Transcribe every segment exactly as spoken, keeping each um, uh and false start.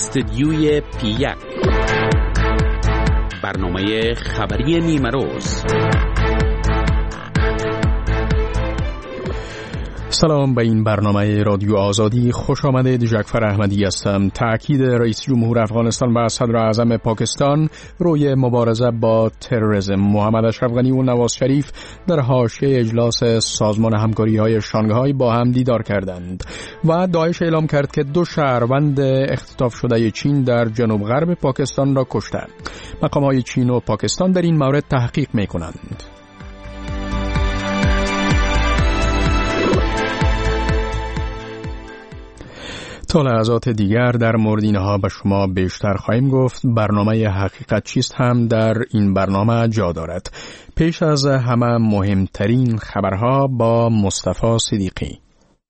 استدیوی پی یک، برنامه خبری نیمه روز. سلام، به این برنامه رادیو آزادی خوش آمدید. جعفر احمدی هستم. تأکید رئیس جمهور افغانستان و صدر اعظم پاکستان روی مبارزه با تروریسم. محمد اشرف غنی و نواز شریف در حاشیه اجلاس سازمان همکاری‌های شانگهای با هم دیدار کردند و داعش اعلام کرد که دو شهروند اختطاف شده چین در جنوب غرب پاکستان را کشته. مقام‌های چین و پاکستان در این مورد تحقیق می‌کنند. تا لحظات دیگر در مورد اینها به شما بیشتر خواهیم گفت. برنامه حقیقت چیست هم در این برنامه جا دارد. پیش از همه مهمترین خبرها با مصطفی صدیقی.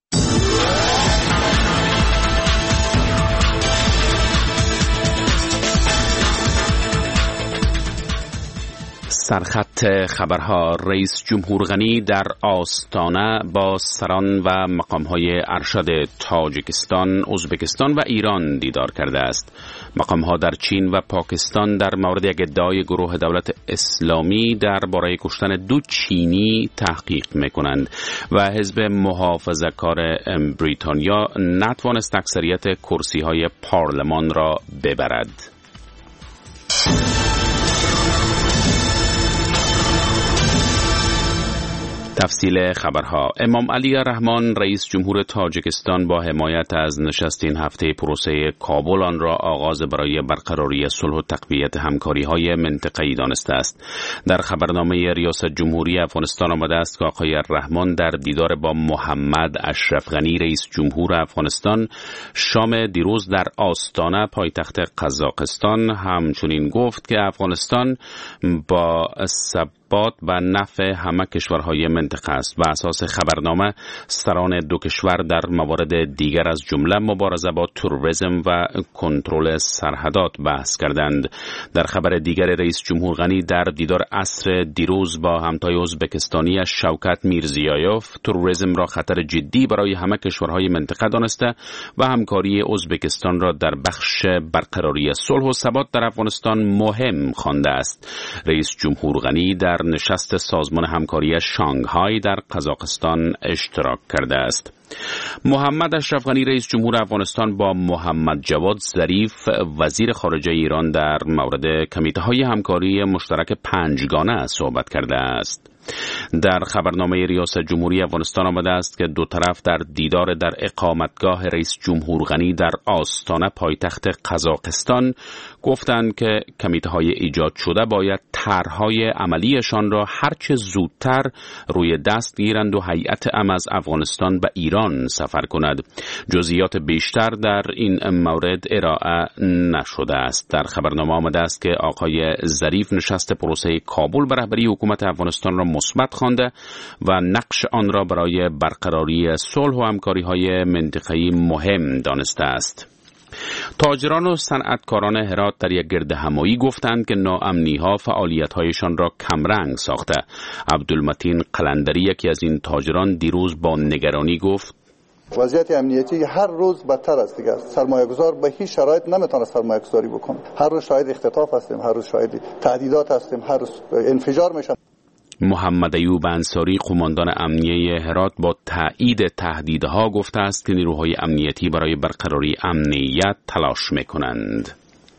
سرخط خبرها: رئیس جمهور غنی در آستانه با سران و مقام‌های ارشد تاجیکستان، ازبکستان و ایران دیدار کرده است. مقام‌ها در چین و پاکستان در مورد یک ادعای گروه دولت اسلامی درباره کشتن دو چینی تحقیق می‌کنند و حزب محافظه‌کار بریتانیا نتوانست اکثریت کرسی‌های پارلمان را ببرد. تفصیل خبرها: امام علی رحمان رئیس جمهور تاجیکستان با حمایت از نشست این هفته پروسه کابل آن را آغاز برای برقراری صلح و تقویت همکاری‌های منطقه‌ای دانسته است. در خبرنامه ریاست جمهوری افغانستان آمده است که آقای رحمان در دیدار با محمد اشرف غنی رئیس جمهور افغانستان شام دیروز در آستانه پایتخت قزاقستان همچنین گفت که افغانستان با ثبات و نفع همه کشورهای منطقه است. و اساس خبرنامه سران دو کشور در موارد دیگر از جمله مبارزه با تروریسم و کنترل سرحدات بحث کردند. در خبر دیگر رئیس جمهور غنی در دیدار عصر دیروز با همتای ازبکستانی شوکت میرزیایوف تروریسم را خطر جدی برای همه کشورهای منطقه دانسته و همکاری ازبکستان را در بخش برقراری صلح و ثبات در افغانستان مهم خوانده است. رئیس جمهور غنی در نشست سازمان همکاری شانگهای در قزاقستان اشتراک کرده است. محمد اشرف غنی رئیس جمهور افغانستان با محمد جواد ظریف وزیر خارجه ایران در مورد کمیته‌های همکاری مشترک پنجگانه صحبت کرده است. در خبرنامه ریاست جمهوری افغانستان آمده است که دو طرف در دیدار در اقامتگاه رئیس جمهور غنی در آستانه پایتخت قزاقستان گفتند که کمیته‌های ایجاد شده باید طرح‌های عملیشان را هرچه زودتر روی دست گیرند و هیئت ام از افغانستان به ایران سفر کند. جزئیات بیشتر در این مورد ارائه نشده است. در خبرنامه آمده است که آقای ظریف نشست پروسه کابل به رهبری حکومت افغانستان را مثبت خوانده و نقش آن را برای برقراری صلح و همکاری‌های منطقه‌ای مهم دانسته است. تاجران و صنعتکاران هرات در یک گردهمایی گفتند که ناامنی‌ها فعالیت‌هایشان را کمرنگ ساخته. عبدالمتین قلندری یکی از این تاجران دیروز با نگرانی گفت: وضعیت امنیتی هر روز بدتر است دیگه. سرمایه‌گذار به هیچ شرایط نمیتونه سرمایه‌گذاری بکنه. هر روز شاهد اختطاف هستیم، هر روز شاهد تهدیدات هستیم، هر روز انفجار میشه. محمد ایوب انصاری قماندان امنیه هرات با تایید تهدیدها گفته است که نیروهای امنیتی برای برقراری امنیت تلاش میکنند.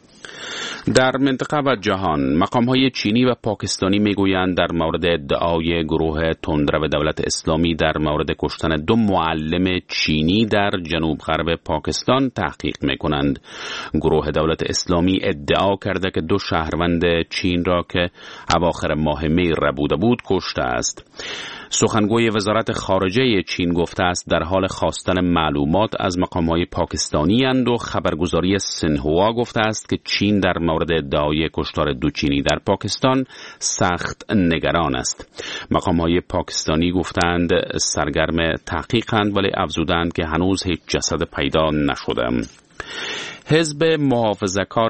در منطقه و جهان مقام‌های چینی و پاکستانی میگویند در مورد ادعای گروه تندرو دولت اسلامی در مورد کشتن دو معلم چینی در جنوب غرب پاکستان تحقیق میکنند. گروه دولت اسلامی ادعا کرده که دو شهروند چین را که اواخر ماه می ربوده بود کشته است. سخنگوی وزارت خارجه چین گفته است در حال خواستن معلومات از مقام‌های پاکستانی اند و خبرگزاری سنهوا گفته است که چین در مورد ادعای کشتار دو چینی در پاکستان سخت نگران است. مقام‌های پاکستانی گفتند سرگرم تحقیقند ولی افزودند که هنوز هیچ جسد پیدا نشده. حزب محافظه‌کار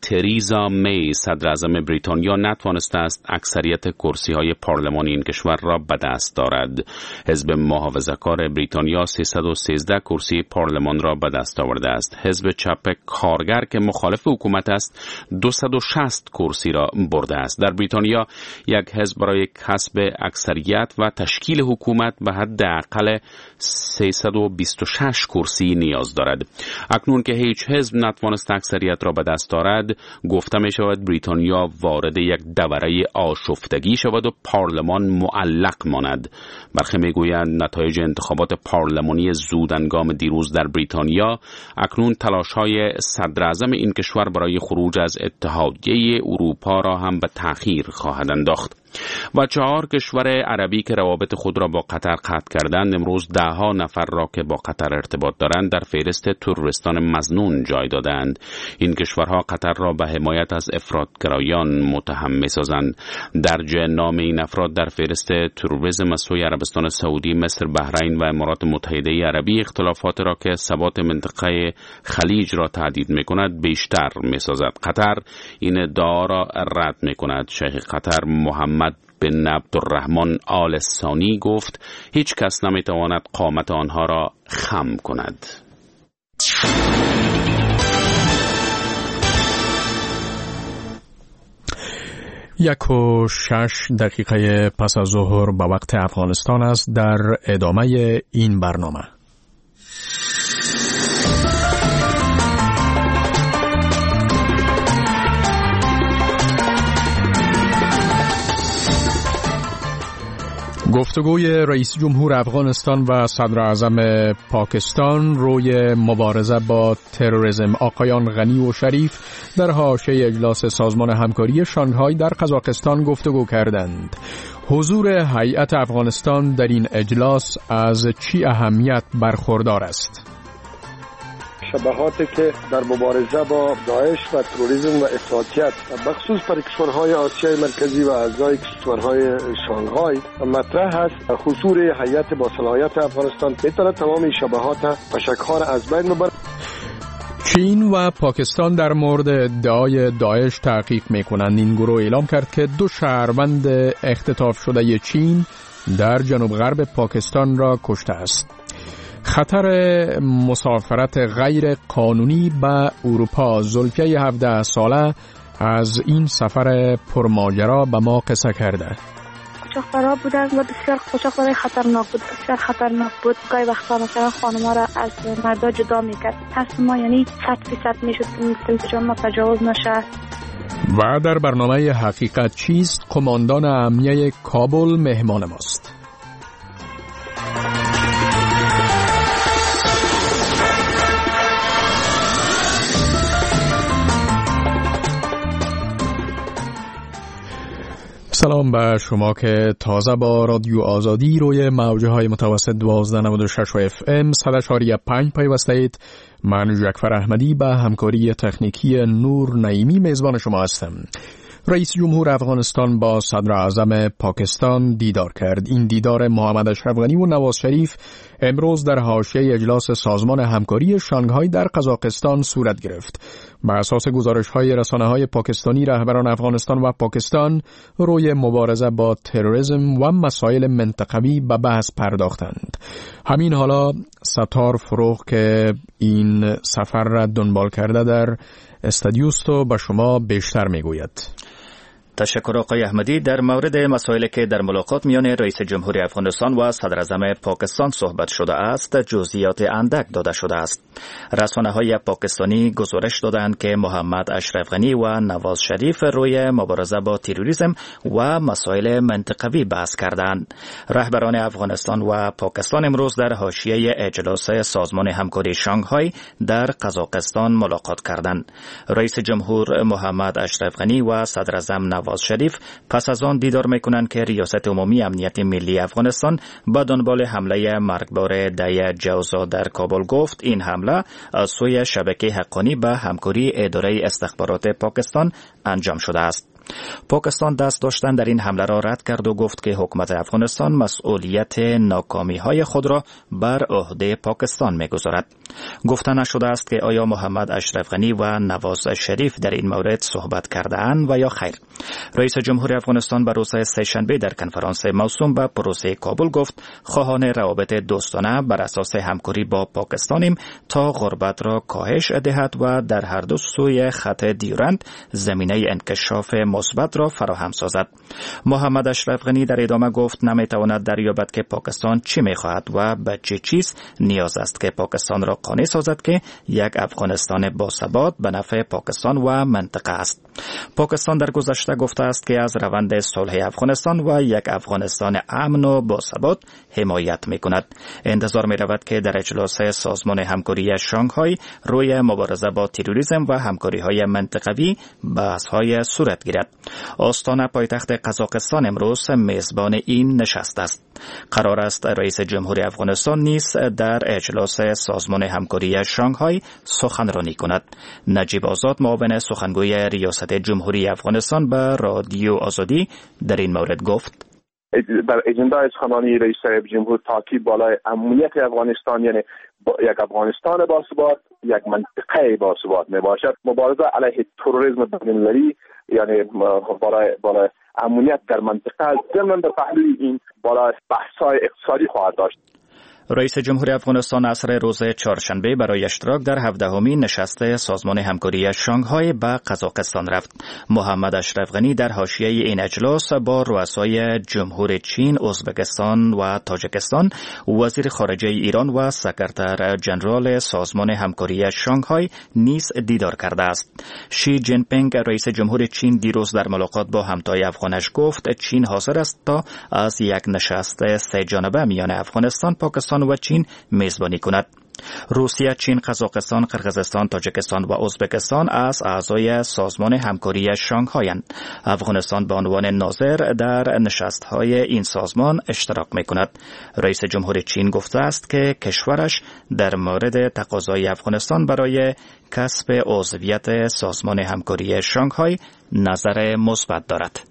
تریزا می صدر اعظم بریتانیا نتوانسته است اکثریت کرسی های پارلمانی این کشور را به دست دارد. حزب محافظه‌کار بریتانیا سیصد و سیزده کرسی پارلمان را به دست آورده است. حزب چپ کارگر که مخالف حکومت است دویست و شصت کرسی را برده است. در بریتانیا یک حزب برای کسب اکثریت و تشکیل حکومت به حداقل سیصد و بیست و شش کرسی نیاز دارد. اکنون که هیچ حزب نتوانست اکثریت را به دست دارد، گفته می شود بریتانیا وارد یک دوره آشفتگی شود و پارلمان معلق ماند. برخی می گویند نتایج انتخابات پارلمانی زودهنگام دیروز در بریتانیا اکنون تلاش‌های صدر اعظم این کشور برای خروج از اتحادیه اروپا را هم به تأخیر خواهد انداخت. و چهار کشور عربی که روابط خود را با قطر قطع کردند امروز ده ها نفر را که با قطر ارتباط دارند در فهرست تروریستان مظنون جای دادند. این کشورها قطر را به حمایت از افراطگرایان متهم می‌سازند. درج نام این افراد در فهرست تروریسم از سوی عربستان سعودی، مصر، بحرین و امارات متحده عربی اختلافات را که ثبات منطقه خلیج را تهدید می‌کند بیشتر می‌سازد. قطر این ادعا را رد می‌کند. شیخ قطر محمد بن عبدالرحمن آل ثانی گفت هیچ کس نمیتواند قامت آنها را خم کند. یک و شش دقیقه پس از ظهر به وقت افغانستان است. در ادامه این برنامه گفتگوی رئیس جمهور افغانستان و صدر اعظم پاکستان روی مبارزه با تروریسم. آقایان غنی و شریف در حاشیه اجلاس سازمان همکاری شانگهای در قزاقستان گفتگو کردند. حضور هیئت افغانستان در این اجلاس از چی اهمیت برخوردار است؟ شباهاتی که در مبارزه با داعش و تروریسم و افراطیت بخصوص پر کشورهای آسیای مرکزی و اعضای کشورهای شانگهای مطرح است. حضور هیئت با صلاحیت افغانستان میتواند تمام این شباهات و شک‌ها را از بین ببرد. چین و پاکستان در مورد ادعای داعش تحقیق میکنند. این گروه اعلام کرد که دو شهروند اختطاف شده چین در جنوب غرب پاکستان را کشته است. خطر مسافرت غیر قانونی به اروپا. زلفیه هفده ساله از این سفر پرماجرا به ما قصه کرده. قاچاقبرها بودن و بسیار قاچاقبرای خطرناک بود، بسیار خطرناک بود. گاهی وقتا مثلا خانم‌ها را از مردا جدا میکرد. پس ما یعنی صد فیصد میشد که مثل ما تجاوز نشه. و در برنامه حقیقت چیست قماندان امنیه کابل مهمان ماست. سلام به شما که تازه با رادیو آزادی روی موجه های متوسط دوازده نود و شش و اف ام صد و چهار و پنج پیوسته اید. من جعفر احمدی به همکاری تکنیکی نور نعیمی میزبان شما هستم. رئیس جمهور افغانستان با صدر اعظم پاکستان دیدار کرد. این دیدار محمد اشرف غنی و نواز شریف امروز در حاشیه اجلاس سازمان همکاری شانگهای در قزاقستان صورت گرفت. بر اساس گزارش‌های رسانه‌های پاکستانی رهبران افغانستان و پاکستان روی مبارزه با تروریسم و مسائل منطقوی به بحث پرداختند. همین حالا ستار فروغ که این سفر را دنبال کرده در استادیوست و به شما بیشتر میگوید. تشکر آقای احمدی. در مورد مسائلی که در ملاقات میان رئیس جمهوری افغانستان و صدر اعظم پاکستان صحبت شده است جزئیات اندک داده شده است. رسانه‌های پاکستانی گزارش دادند که محمد اشرف غنی و نواز شریف روی مبارزه با تروریسم و مسائل منطقوی بحث کردند. رهبران افغانستان و پاکستان امروز در حاشیه اجلاس سازمان همکاری شانگهای در قزاقستان ملاقات کردند. رئیس جمهور محمد اشرف غنی و صدر اعظم نواز شریف پس از آن دیدار میکنند که ریاست عمومی امنیت ملی افغانستان به دنبال حمله مرگبار ده جوزا در کابل گفت این حمله از سوی شبکه حقانی به همکاری اداره استخبارات پاکستان انجام شده است. پاکستان دست داشتن در این حمله را رد کرد و گفت که حکومت افغانستان مسئولیت ناکامی‌های خود را بر عهده پاکستان می‌گذارد. گفته نشده است که آیا محمد اشرف غنی و نواز شریف در این مورد صحبت کرده‌اند و یا خیر. رئیس جمهور افغانستان بر روز سه‌شنبه در کنفرانس موسوم به پروسه کابل گفت خواهان روابط دوستانه بر اساس همکاری با پاکستانیم تا غربت را کاهش دهد و در هر دو سوی خط دیورند زمینه انکشاف مثبت را فراهم سازد. محمد اشرف غنی در ادامه گفت نمیتواند دریابد که پاکستان چی میخواهد و به چه چیز نیاز است که پاکستان را قانع سازد که یک افغانستان باثبات به نفع پاکستان و منطقه است. پاکستان در گذشته گفته است که از روند صلح افغانستان و یک افغانستان امن و باثبات حمایت میکند. انتظار میرود که در اجلاس سازمان همکاری شانگهای روی مبارزه با تروریسم و همکاری‌های منطقوی بحث‌های صورت گیرد. آستانه پایتخت قزاقستان امروز میزبان این نشست است. قرار است رئیس جمهور افغانستان نیز در اجلاس سازمان همکاری شانگهای سخنرانی کند. نجیب آزاد معاون سخنگوی ریاست جمهوری افغانستان به رادیو آزادی در این مورد گفت در اجنده سخنرانی رئیس جمهور تاکید بالای امنیت افغانستان، یعنی یک افغانستان باثبات، یک منطقه باثبات می باشد. مبارزه علیه تروریسم بین‌المللی، یعنی بالای بالای امنیت در منطقه، ضمن در پهلوی این بالای بحث‌های اقتصادی خواهد داشت. رئیس جمهور افغانستان عصر روز چهارشنبه برای اشتراک در هفدهمین نشست سازمان همکاری شانگهای به قزاقستان رفت. محمد اشرف غنی در حاشیه این اجلاس با رؤسای جمهور چین، ازبکستان و تاجیکستان، وزیر خارجه ایران و سکرتر ژنرال سازمان همکاری شانگهای نیز دیدار کرده است. شی جین پینگ رئیس جمهور چین دیروز در ملاقات با همتای افغانش گفت چین حاضر است تا از یک نشست سه جانبه میان افغانستان، پاکستان و چین میزبانی کند. روسیه، چین، قزاقستان، قرقیزستان، تاجیکستان و ازبکستان از اعضای سازمان همکاری شانگهایند. افغانستان به عنوان ناظر در نشست‌های این سازمان اشتراک می‌کند. رئیس جمهور چین گفته است که کشورش در مورد تقاضای افغانستان برای کسب عضویت سازمان همکاری شانگهای نظر مثبت دارد.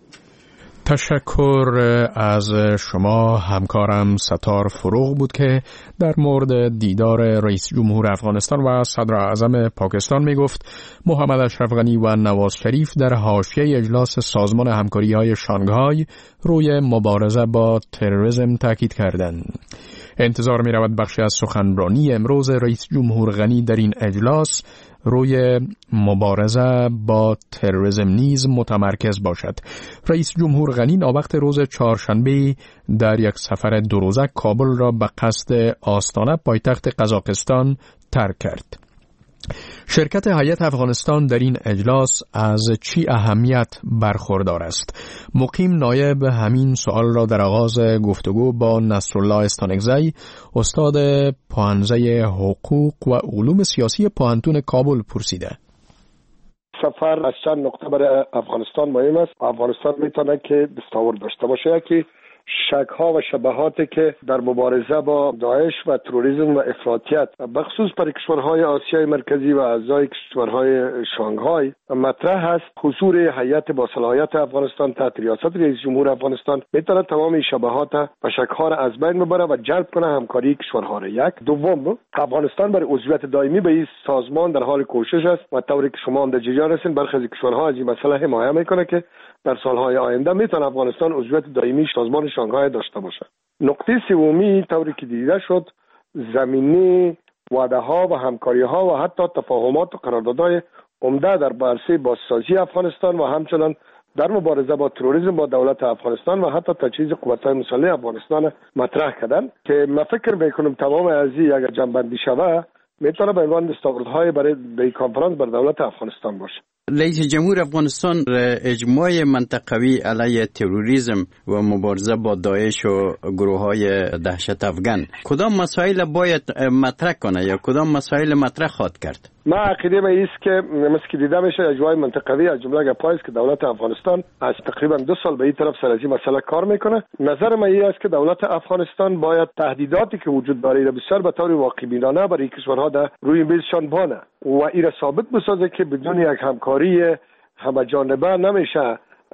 تشکر از شما همکارم ستار فروغ بود که در مورد دیدار رئیس جمهور افغانستان و صدر اعظم پاکستان می گفت. محمد اشرف غنی و نواز شریف در حاشیه اجلاس سازمان همکاری‌های شانگهای روی مبارزه با تروریسم تاکید کردند. انتظار می رود بخشی از سخنرانی امروز رئیس جمهور غنی در این اجلاس روی مبارزه با تروریسم نیز متمرکز باشد. رئیس جمهور غنی ناوقت روز چهارشنبه در یک سفر دو روزه کابل را به قصد آستانه پایتخت قزاقستان ترک کرد. شرکت هیئت افغانستان در این اجلاس از چی اهمیت برخوردار است؟ مقیم نایب همین سوال را در آغاز گفتگو با نصرالله استانکزی، استاد پوهنځی حقوق و علوم سیاسی پوهنتون کابل پرسیده. سفر از چند نقطه برای افغانستان مهم است. افغانستان میتونه که دستاورد داشته باشه که شک ها و شبهاتی که در مبارزه با داعش و تروریسم و افراطیت بخصوص برای کشورهای آسیای مرکزی و اعضای کشورهای شانگهای مطرح است. حضور هیئت با صلاحیت افغانستان تحت ریاست رئیس جمهور افغانستان میتونه تمام این شبهات و شک ها را از بین ببره و جلب کنه همکاری کشورها را. یک دوم، افغانستان برای عضویت دائمی به این سازمان در حال کوشش است و طوری که شما هم در جریان هستین برخی از کشورها از این مسئله حمایت میکنه که در سالهای آینده میتونه افغانستان عضویت دائمی سازمان شانگهای داشته باشه. نقطه سومی طوری که دیده شد زمینی وعده ها و همکاری ها و حتی تفاهمات و قراردادهای عمده در عرصه بازسازی افغانستان و همچنان در مبارزه با تروریسم با دولت افغانستان و حتی تجهیز قوت‌های مسلح افغانستان مطرح کردن که من فکر میکنم تمام از این اگر جنبندی شود میتونه به عنوان دستاوردهای برای این کنفرانس بر دولت افغانستان باشه. رئیس جمهور افغانستان اجماع منطقوی علیه تروریسم و مبارزه با داعش و گروه‌های دهشت افغان کدام مسائل باید مطرح کنه یا کدام مسائل مطرح خواهد کرد؟ ما عقیده به است که مثل که دیده میشه اجماع منطقوی از جمله گپایی که دولت افغانستان از تقریبا دو سال به این طرف سر از این مسئله کار میکنه. نظر من این است که دولت افغانستان باید تهدیداتی که وجود داره را بسیار به طور واقع بینانه برای کشورها در روی میزشان بانه و این را ثابت بسازه که بدون یک همکاری همه جانبه نمیشه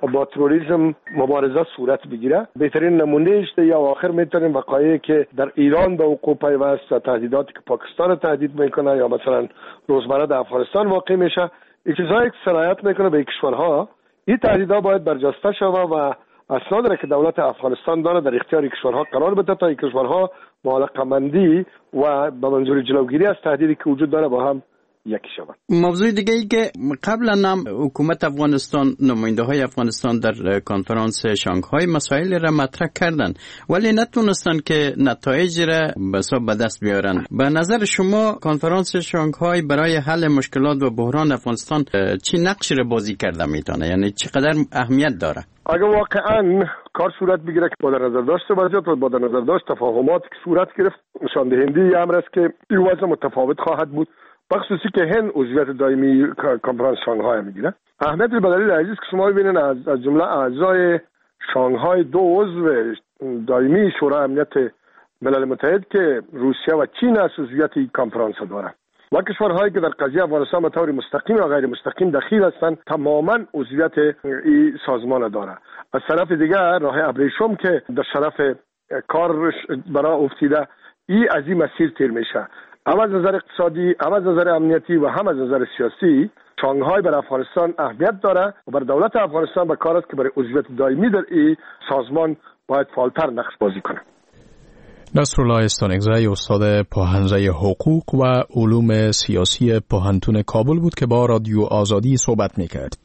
با تروریسم مبارزه صورت بگیره. بهترین نمونهش یا آخر میتونیم وقایعی که در ایران به وقوع پیوست، تهدیداتی که پاکستان تهدید میکنه یا مثلا روزمره در افغانستان واقع میشه، این چیزایی که سرایت میکنه به کشورها. این تهدیدها باید برجسته شود و اسناد را که دولت افغانستان داره در اختیار کشورها قرار بده تا این کشورها با علاقه‌مندی و به منظور جلوگیری از تهدیدی که وجود داره با هم یکی شود. موضوع دیگه ای که قبلا هم حکومت افغانستان، نماینده های افغانستان در کنفرانس شانگهای مسائل را مطرح کردن ولی نتونستن که نتایج را به حساب به دست بیارن. به نظر شما کنفرانس شانگهای برای حل مشکلات و بحران افغانستان چی نقش را بازی کرده میتونه؟ یعنی چقدر اهمیت داره؟ اگر واقعا کار صورت بگیره که با در نظر داشته وضعیت و با در نظر داشت تفاهمات که صورت گرفت، نشان دهنده امر است که این وضع متفاوت خواهد بود، بخصوصی که هند عضویت دائمی کنفرانس شانگهای میگیره. اهمیت به دلیل عزیز که شما ببینید از, از جمله اعضای شانگهای دو عضو دائمی شورای امنیت ملل متحد که روسیه و چین از عضویت این کنفرانس داره و کشورهایی که در قضیه افغانستان به طور مستقیم و غیر مستقیم دخیل هستند تماما عضویت این سازمان داره. از طرف دیگر راه ابریشم که در شرف کار برای افتیده این از این مسیر تیر میشه. هم از نظر اقتصادی، هم از نظر امنیتی و هم از نظر سیاسی شانگهای بر افغانستان اهمیت داره و بر دولت افغانستان به کار است که برای عضویت دائمی در این سازمان باید فعالتر نقش بازی کنه. نصرالله استانکزی استاد پاهنجه حقوق و علوم سیاسی پاهنتون کابل بود که با رادیو آزادی صحبت میکرد.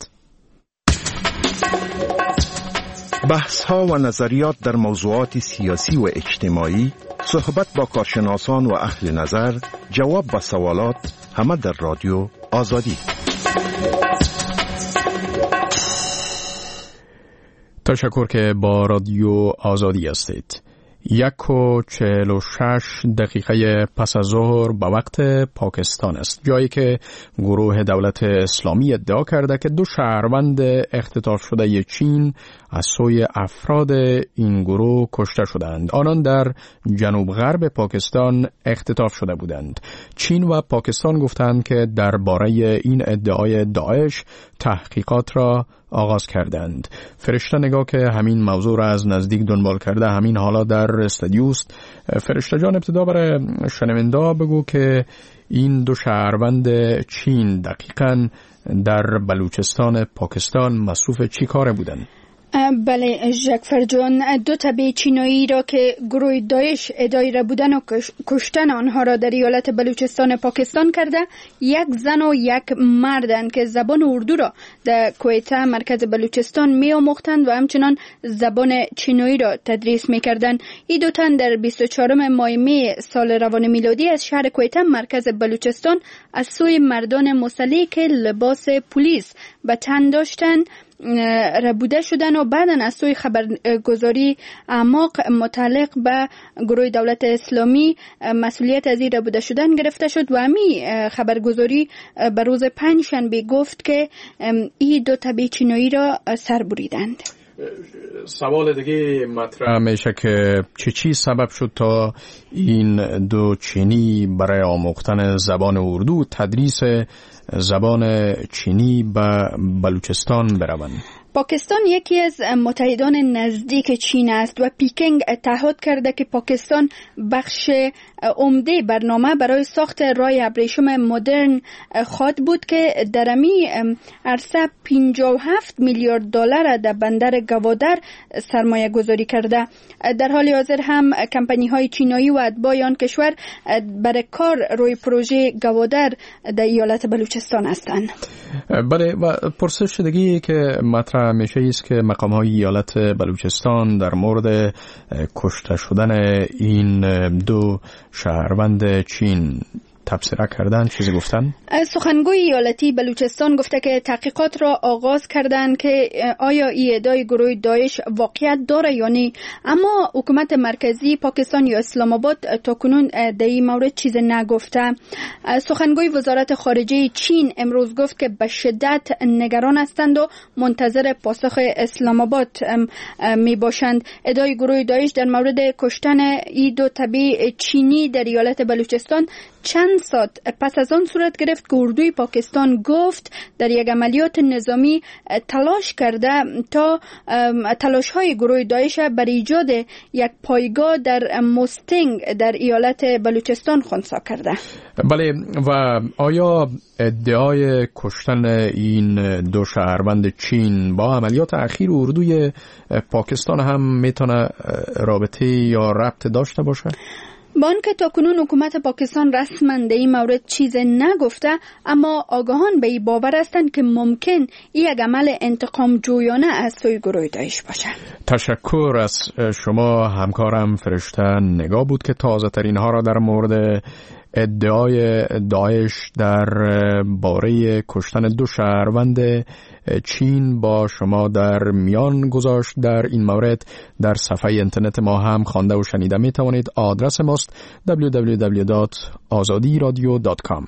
بحث ها و نظریات در موضوعات سیاسی و اجتماعی، صحبت با کارشناسان و اهل نظر، جواب به سوالات، همه در رادیو آزادی. تشکر که با رادیو آزادی هستید. یک و چهل و شش دقیقه پس از ظهر به وقت پاکستان است، جایی که گروه دولت اسلامی ادعا کرده که دو شهروند اختطاف شده چین از سوی افراد این گروه کشته شدند. آنان در جنوب غرب پاکستان اختطاف شده بودند. چین و پاکستان گفتند که درباره این ادعای داعش تحقیقات را آغاز کردند. فرشته نگاه که همین موضوع را از نزدیک دنبال کرده همین حالا در استودیوست. فرشته جان، ابتدا برای شنونده بگو که این دو شهروند چین دقیقاً در بلوچستان پاکستان مصروف چی کاره بودند؟ بله جعفر جان، دو تبع چینایی را که گروه داعش ادعای را بودن و کشتن آنها را در ایالت بلوچستان پاکستان کرده، یک زن و یک مردند که زبان اردو را در کویته مرکز بلوچستان می آموختند و همچنان زبان چینایی را تدریس می کردند. این دو تن در بیست و چهارم ماه می سال روان میلادی از شهر کویته مرکز بلوچستان از سوی مردان مسلح که لباس پلیس به تن داشتند ربوده شدن و بعداً از سوی خبرگزاری اعماق متعلق به گروه دولت اسلامی مسئولیت از این ربوده شدن گرفته شد و همی خبرگزاری به روز پنجشنبه گفت که این دو تبع چینایی را سر بریدند. سوال دیگه مطرح میشه که چه چی سبب شد تا این دو چینی برای آموختن زبان اردو تدریس زبان چینی به بلوچستان بروند؟ پاکستان یکی از متحدان نزدیک چین است و پیکنگ تعهد کرده که پاکستان بخش عمده برنامه برای ساخت راه ابریشم مدرن خواهد بود که در امی عرصه پنجاه و هفت میلیارد دلار در بندر گوادر سرمایه گذاری کرده. در حال حاضر هم کمپانی های چینایی و اتباع آن کشور برای کار روی پروژه گوادر در ایالت بلوچستان هستند. بله، و پرسش دیگه که مطرح میشه است که مقام های ایالت بلوچستان در مورد کشته شدن این دو شهروند چین تبصره کردن، چیزی گفتن؟ سخنگوی ایالتی بلوچستان گفته که تحقیقات را آغاز کردند که آیا این ادعای گروه داعش واقعیت داره یا نه، اما حکومت مرکزی پاکستان یا اسلام آباد تاکنون در این مورد چیز نگفته. سخنگوی وزارت خارجه چین امروز گفت که به شدت نگران هستند و منتظر پاسخ اسلام آباد می باشند. ادعای گروه داعش در مورد کشتن این دو تبع چینی در ایالت بلوچستان چند ساعت پس از آن صورت گرفت که اردوی پاکستان گفت در یک عملیات نظامی تلاش کرده تا تلاش های گروه داعش بر ایجاد یک پایگاه در مستنگ در ایالت بلوچستان خنثی کرده. بله، و آیا ادعای کشتن این دو شهروند چین با عملیات اخیر اردوی پاکستان هم میتونه رابطه یا ربط داشته باشه؟ با آنکه تاکنون حکومت پاکستان رسما در این مورد چیز نگفته، اما آگاهان به این باور هستند که ممکن یک عمل انتقام جویانه از سوی گروه داعش باشه. تشکر از شما همکارم فرشته نگاه بود که تازه ترین ها را در مورد ادعای داعش در باره کشتن دو شهروند چین با شما در میان گذاشت. در این مورد در صفحه اینترنت ما هم خوانده و شنیده می توانید. آدرس ماست دبلیو دبلیو دبلیو دات آزادی رادیو دات کام.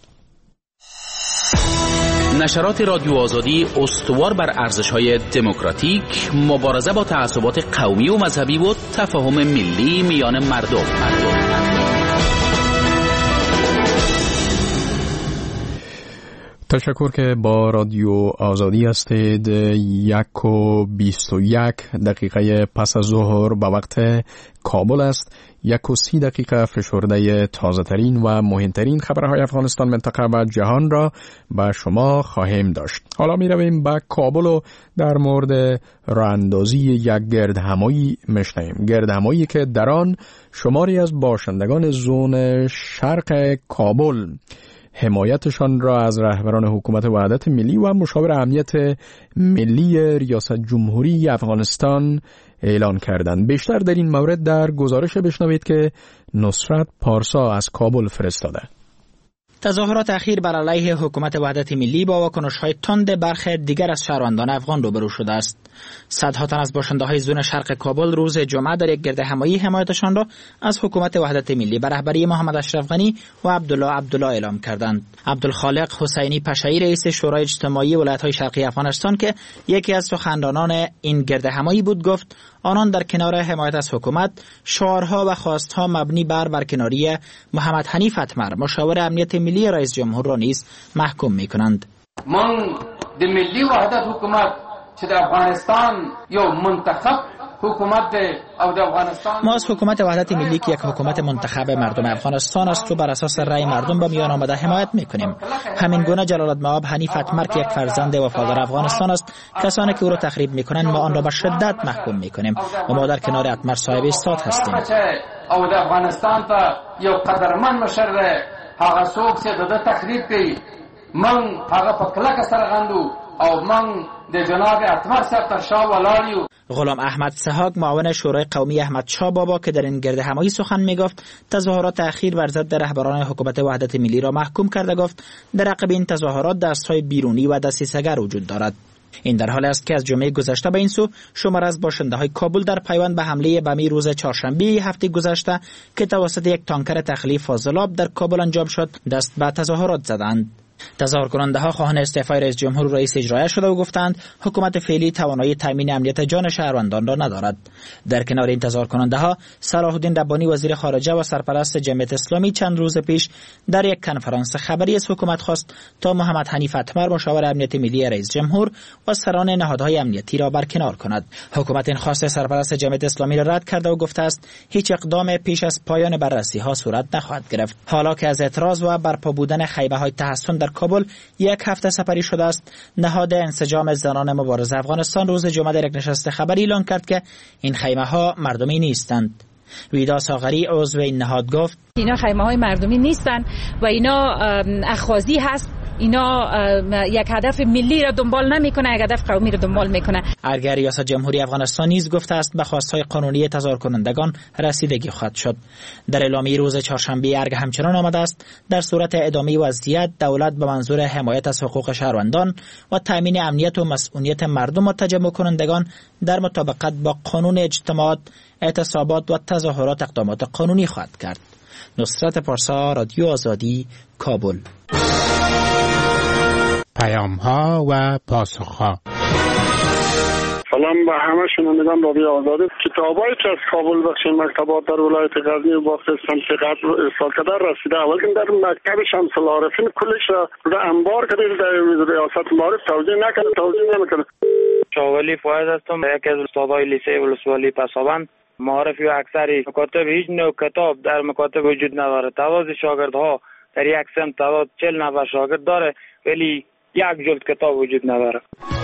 نشرات رادیو آزادی استوار بر ارزش‌های دموکراتیک، مبارزه با تعصبات قومی و مذهبی و تفاهم ملی میان مردم. مردم. تشکر که با رادیو آزادی هستید. یک و بیست و یک دقیقه پس از ظهر به وقت کابل است. یک و سی دقیقه فشرده تازه ترین و مهمترین خبرهای افغانستان، منطقه و جهان را به شما خواهیم داشت. حالا می رویم به کابل و در مورد راه‌اندازی یک گردهمایی میشنویم. گردهمایی که در آن شماری از باشندگان زون شرق کابل حمایتشان را از رهبران حکومت وحدت ملی و مشاور امنیت ملی ریاست جمهوری افغانستان اعلان کردند. بیشتر در این مورد در گزارش بشنوید که نصرت پارسا از کابل فرستاده. تظاهرات اخیر بر علیه حکومت وحدت ملی با واکنش‌های تند برخی دیگر از شهروندان افغان روبرو شده است. صدها تن از باشنده‌های زون شرق کابل روز جمعه در یک گردهمایی حمایتشان را از حکومت وحدت ملی به رهبری محمد اشرف غنی و عبدالله عبدالله اعلام کردند. عبدالخالق حسینی پشایی رئیس شورای اجتماعی ولایت‌های شرقی افغانستان که یکی از سخنرانان این گردهمایی بود گفت آنان در کنار حمایت از حکومت شعارها و خواستها مبنی بر برکناری محمد حنیف اتمر مشاور امنیت ملی رئیس جمهور را نیز محکوم می‌کنند. من د ملی وحدت حکومت چې د افغانستان یو منتخب حکومت ده او د افغانستان ما از حکومت وحدت ملی که یک حکومت منتخب مردم افغانستان است و بر اساس رأی مردم به میان آمده حمایت میکنیم. همین گونه جلالالمآب حنیف اتمر که یک فرزند وفادار افغانستان است، کسانی که او را تخریب میکنند ما آن را به شدت محکوم میکنیم و ما در کنار اتمر صاحب استاد هستیم. او د افغانستان ته یو قدرمن مشر هغه څوک چې د تخریب کوي من هغه په کلکه سره غندو او من د جناب اتمر صاحب تر شا ولاړ. غلام احمد سحاق معاون شورای قومی احمد شاه بابا که در این گردهمایی سخن میگفت تظاهرات اخیر بر ضد رهبران حکومت وحدت ملی را محکوم کرده گفت در عقب این تظاهرات دستهای بیرونی و دسیسه‌گر وجود دارد. این در حال است که از جمعه گذشته به این سو شمار از باشنده‌های کابل در پیوند به حمله بمی روز چهارشنبه هفته گذشته که توسط یک تانکر تخلیه فاضلاب در کابل انجام شد دست به تظاهرات زدند. تظاهر کننده ها خواهان استعفای رئیس جمهور و رئیس اجرایی شده و گفتند حکومت فعلی توانایی تامین امنیت جان شهروندان را ندارد. در کنار این تظاهر کننده ها صلاح الدین ربانی وزیر خارجه و سرپرست جمعیت اسلامی چند روز پیش در یک کنفرانس خبری از حکومت خواست تا محمد حنیف اتمر مشاور امنیت ملی رئیس جمهور و سران نهادهای امنیتی را برکنار کند. حکومت این خواست سرپرست جمعیت اسلامی را رد کرده و گفته است هیچ اقدام پیش از پایان بررسی ها صورت نخواهد گرفت. حالا که از اعتراض و برپا بودن خیمه های تحصن در کابل یک هفته سپری شده است، نهاد انسجام زنان مبارزه افغانستان روز جمعه در یک نشست خبری اعلام کرد که این خیمه ها مردمی نیستند. ویدا ساغری عضو این نهاد گفت اینا خیمه های مردمی نیستند و اینا اخاذی هست. اینا یک هدف ملی را دنبال نمیکنه، یک هدف قومی را دنبال میکنه. ارگه ریاست جمهوری افغانستان نیز گفته است به خواستهای قانونی تظاهر کنندگان رسیدگی خواهد شد. در اعلامیه روز چهارشنبه ارگه همچنان آمده است در صورت ادامه وضعیت دولت به منظور حمایت از حقوق شهروندان و تامین امنیت و مسئولیت مردم و تجمع کنندگان در مطابقت با قانون اجتماعات، اعتصابات و تظاهرات اقدامات قانونی خواهد کرد. نصرت پارسا، رادیو آزادی، کابل. پیام ها و پاسخ ها. سلام به همه شنوندگان رادیو آزادی. کتابایی که از کابل بخش مکتبات در ولایت غزنی و باغستان سقط ارسال کرده رسیده، ولی در مکتب شمس العارفین کلش را انبار کرده، در ریاست معارف توجیه نکنه، توجیه نمیکنه. شاولی فایز هستم، یکی از استادای لیسه ولسوالی پسابند. معارف و اکثری مکاتب هیچ نوع کتاب در مکاتب وجود نداره. تعداد شاگردها در یک سمت تعداد چهل نفر شاگرد داره، ولی یک جلد کتاب وجود نداره.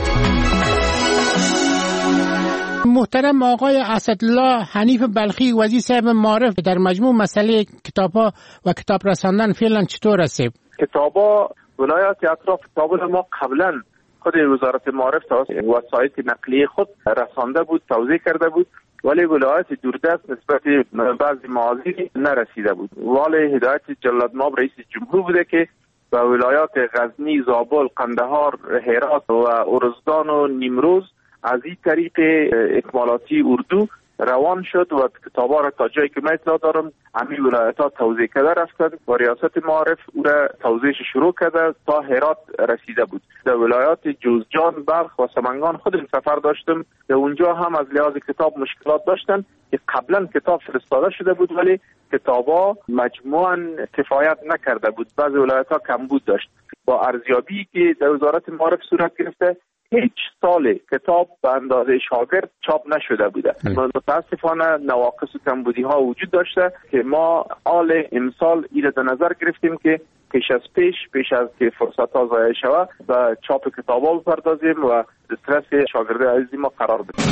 محترم آقای اسدالله حنیف بلخی وزیر صاحب معارف، در مجموع مسئله کتاب‌ها و کتاب رساندن فعلا چطور است؟ کتاب‌ها ولایت اطراف کابل ما قبلا خود وزارت معارف توسط وسایط نقلیه خود رسانده بود، توزیع کرده بود، ولی ولایت دوردست نسبت بعضی مواضعی نرسیده بود. ولی هدایت جلاد ماب رئیس جمهور بوده که به ولایات غزنی، زابل، قندهار، هرات و ارزگان و نیمروز از این طریق اکمالاتی اردو روان شد و کتابا را تا جایی که من اطلاع دارم همین ولایت ها توزیع کرده رفتند و ریاست معارف او را توزیعش شروع کرده تا هرات رسیده بود. در ولایات جوزجان، بلخ و سمنگان خودم سفر داشتم، در اونجا هم از لحاظ کتاب مشکلات داشتن که قبلا کتاب فرستاده شده بود ولی کتابا مجموعاً کفایت نکرده بود، بعضی ولایت ها کمبود داشت. با ارزیابی که در وزارت معارف صورت گرفته هیچ سال کتاب به اندازه شاگرد چاپ نشده بوده. متاسفانه نواقص و کمبودی ها وجود داشته که ما آل امسال ایره در نظر گرفتیم که پیش از پیش پیش از که فرصت ها ضایع شود به چاپ کتاب ها بپردازیم و دسترس شاگرد عزیزی ما قرار بدیم.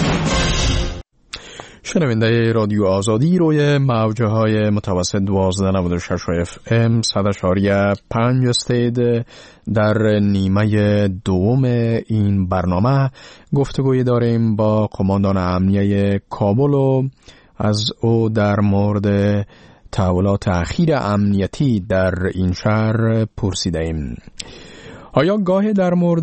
شنونده رادیو آزادی روی موجه های متوسط دوازده نود و شش اف ام صد اشاریه پنج استید در نیمه دوم این برنامه گفتگوی داریم با قماندان امنیه کابل و از او در مورد تحولات اخیر امنیتی در این شهر پرسیده ایم. آیا گاهی در مورد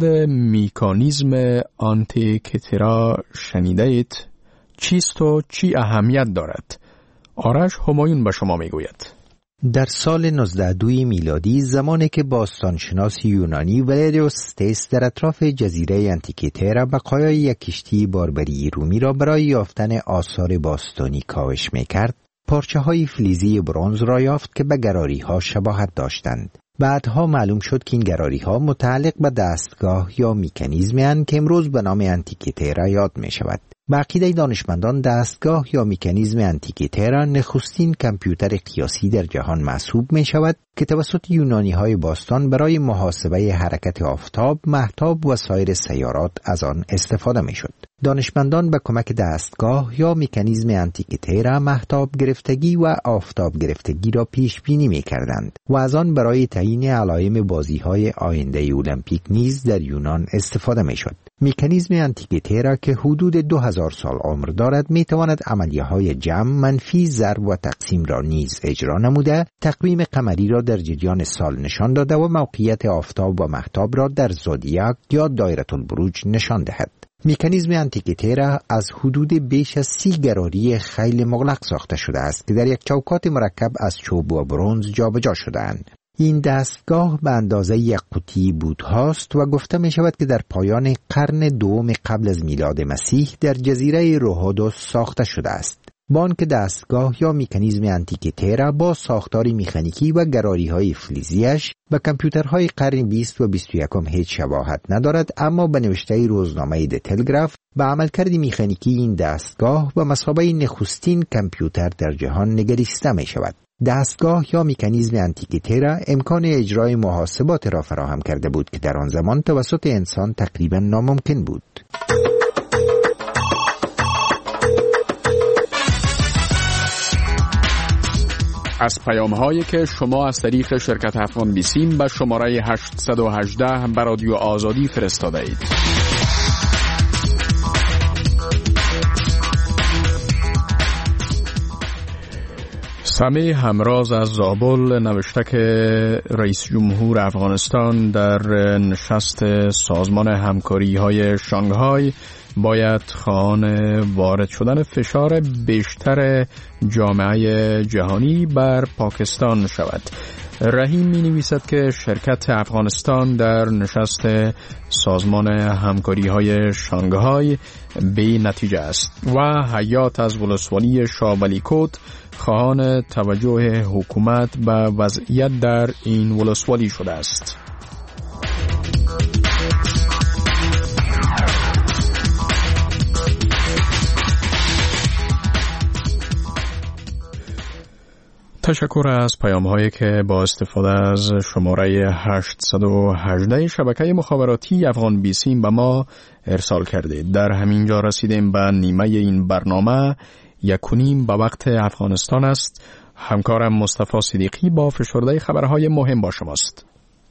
مکانیزم آنتی کترا شنیده اید؟ چیست و چی اهمیت دارد؟ آرش همایون به شما میگوید. در سال نوزده دوی میلادی، زمانی که باستانشناس یونانی والریوس ستیس در اطراف جزیره انتیکیترا بقایای یک کشتی باربری رومی را برای یافتن آثار باستانی کاوش میکرد، پارچه های فلزی برنز را یافت که به گراری ها شباهت داشتند. بعدها معلوم شد که این گراری ها متعلق به دستگاه یا مکانیزمی هستند که امروز به نام انتیکیترا یاد می شود. به عقیده دانشمندان دستگاه یا مکانیزم انتیکیترا نخستین کامپیوتر قیاسی در جهان محسوب می شود که توسط یونانی های باستان برای محاسبه حرکت آفتاب، مهتاب و سایر سیارات از آن استفاده می شد. دانشمندان به کمک دستگاه یا مکانیزم انتیکیترا مهتاب گرفتگی و آفتاب گرفتگی را پیش بینی می کردند و از آن برای تعیین علائم بازی های آینده المپیک نیز در یونان استفاده می شد. مکانیزم انتیکیترا که حدود دو هزار سال عمر دارد می تواند عملیه های جمع، منفی، ضرب و تقسیم را نیز اجرا نموده، تقویم قمری را در جریان سال نشان داده و موقعیت آفتاب و مهتاب را در زودیاک یا دایره البروج نشان دهد. مکانیزم انتیکیترا از حدود بیش از سی گراری خیلی مغلق ساخته شده است که در یک چوکات مرکب از چوب و برنز جابجا شده‌اند. این دستگاه به اندازه یک قوطی بود هاست و گفته می شود که در پایان قرن دوم قبل از میلاد مسیح در جزیره روهودوس ساخته شده است. با آنکه دستگاه یا مکانیزم انتیکیترا با ساختار مکانیکی و گراری های فلزیش به کامپیوترهای قرن بیست و بیست و یکم هیچ شباهت ندارد، اما به نوشته روزنامه د تلگراف به عملکرد مکانیکی این دستگاه به مثابه نخستین کامپیوتر در جهان نگریسته می شود. دستگاه یا مکانیزم انتیکیترا امکان اجرای محاسبات را فراهم کرده بود که در آن زمان توسط انسان تقریبا ناممکن بود. از پیام‌هایی که شما از طریق شرکت افغان بیسیم به شماره هشتصد و هجده به رادیو آزادی فرستاده اید. سمی همراز از زابل نوشته که رئیس جمهور افغانستان در نشست سازمان همکاری های شانگهای باید خواهان وارد شدن فشار بیشتر جامعه جهانی بر پاکستان شود. رحیم می نویسد که شرکت افغانستان در نشست سازمان همکاری های شانگهای به نتیجه است و حیات از ولسوالی شاه ولی کوت خواهان توجه حکومت به وضعیت در این ولسوالی شده است. تشکر از پیام هایی که با استفاده از شماره هشتصد و هجده شبکه مخابراتی افغان بیسیم به ما ارسال کردید. در همین جا رسیدیم به نیمه این برنامه. یکونیم به وقت افغانستان است. همکارم مصطفی صدیقی با فشرده خبرهای مهم با شماست.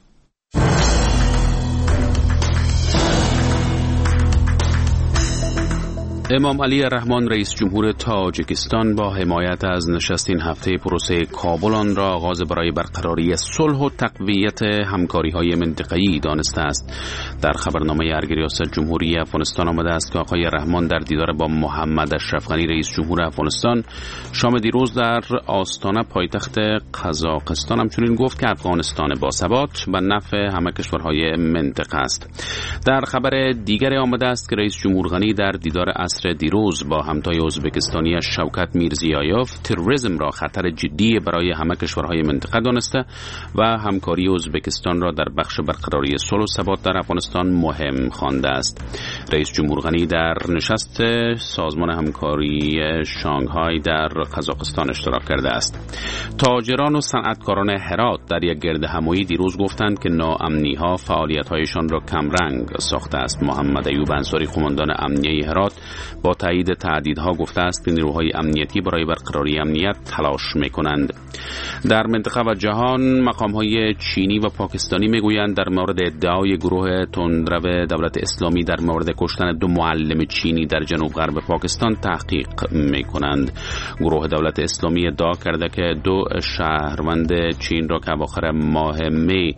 امام علی رحمان رئیس جمهور تاجیکستان با حمایت از نشست این هفته پروسه کابل آن را آغاز برای برقراری صلح و تقویت همکاری‌های منطقه‌ای دانسته است. در خبرنامه ارگ ریاست جمهوری افغانستان آمده است که آقای رحمان در دیدار با محمد اشرف غنی رئیس جمهور افغانستان شام دیروز در آستانه پایتخت قزاقستان همچنین گفت که افغانستان باثبات به نفع همه کشورهای منطقه است. در خبر دیگر آمده است که رئیس جمهور غنی در دیدار دیروز با همتای ازبکستانی شوکت میرزیایوف تروریسم را خطر جدی برای همه کشورهای منطقه دانسته و همکاری ازبکستان را در بخش برقراری صلح و ثبات در افغانستان مهم خوانده است. رئیس جمهور غنی در نشست سازمان همکاری شانگهای در قزاقستان اشتراک کرده است. تاجران و صنعتکاران هرات در یک گردهمایی دیروز گفتند که ناامنی‌ها فعالیت‌هایشان را کمرنگ ساخته است. محمد ایوب انصاری قماندان امنیه هرات با تایید تهدیدها گفته است که نیروهای امنیتی برای برقراری امنیت تلاش می‌کنند. در منطقه و جهان مقام‌های چینی و پاکستانی می‌گویند در مورد ادعای گروه تندرو دولت اسلامی در مورد کشتن دو معلم چینی در جنوب غرب پاکستان تحقیق می‌کنند. گروه دولت اسلامی ادعا کرده که دو شهروند چین را که اواخر ماه می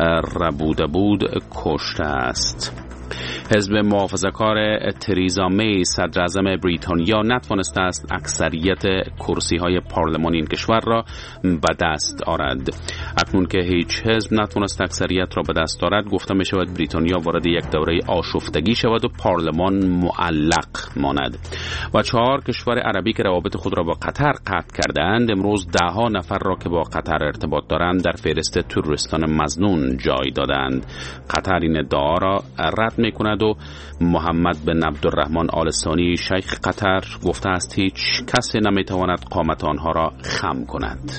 ربوده بود کشته است. حزب محافظه‌کار تریزا می صدر اعظم بریتانیا نتوانسته است اکثریت کرسی‌های پارلمان این کشور را به دست آورد. اکنون که هیچ حزب نتوانست اکثریت را به دست آورد گفته می شود بریتانیا وارد یک دوره آشفتگی شود و پارلمان معلق ماند. و چهار کشور عربی که روابط خود را با قطر قطع کردند امروز ده ها نفر را که با قطر ارتباط دارند در فهرست تروریستان مظنون جای دادند. قطر این ادعا را رد می کند و محمد بن عبدالرحمن آل ثانی شیخ قطر گفته است هیچ کسی نمیتواند قامت آنها را خم کند.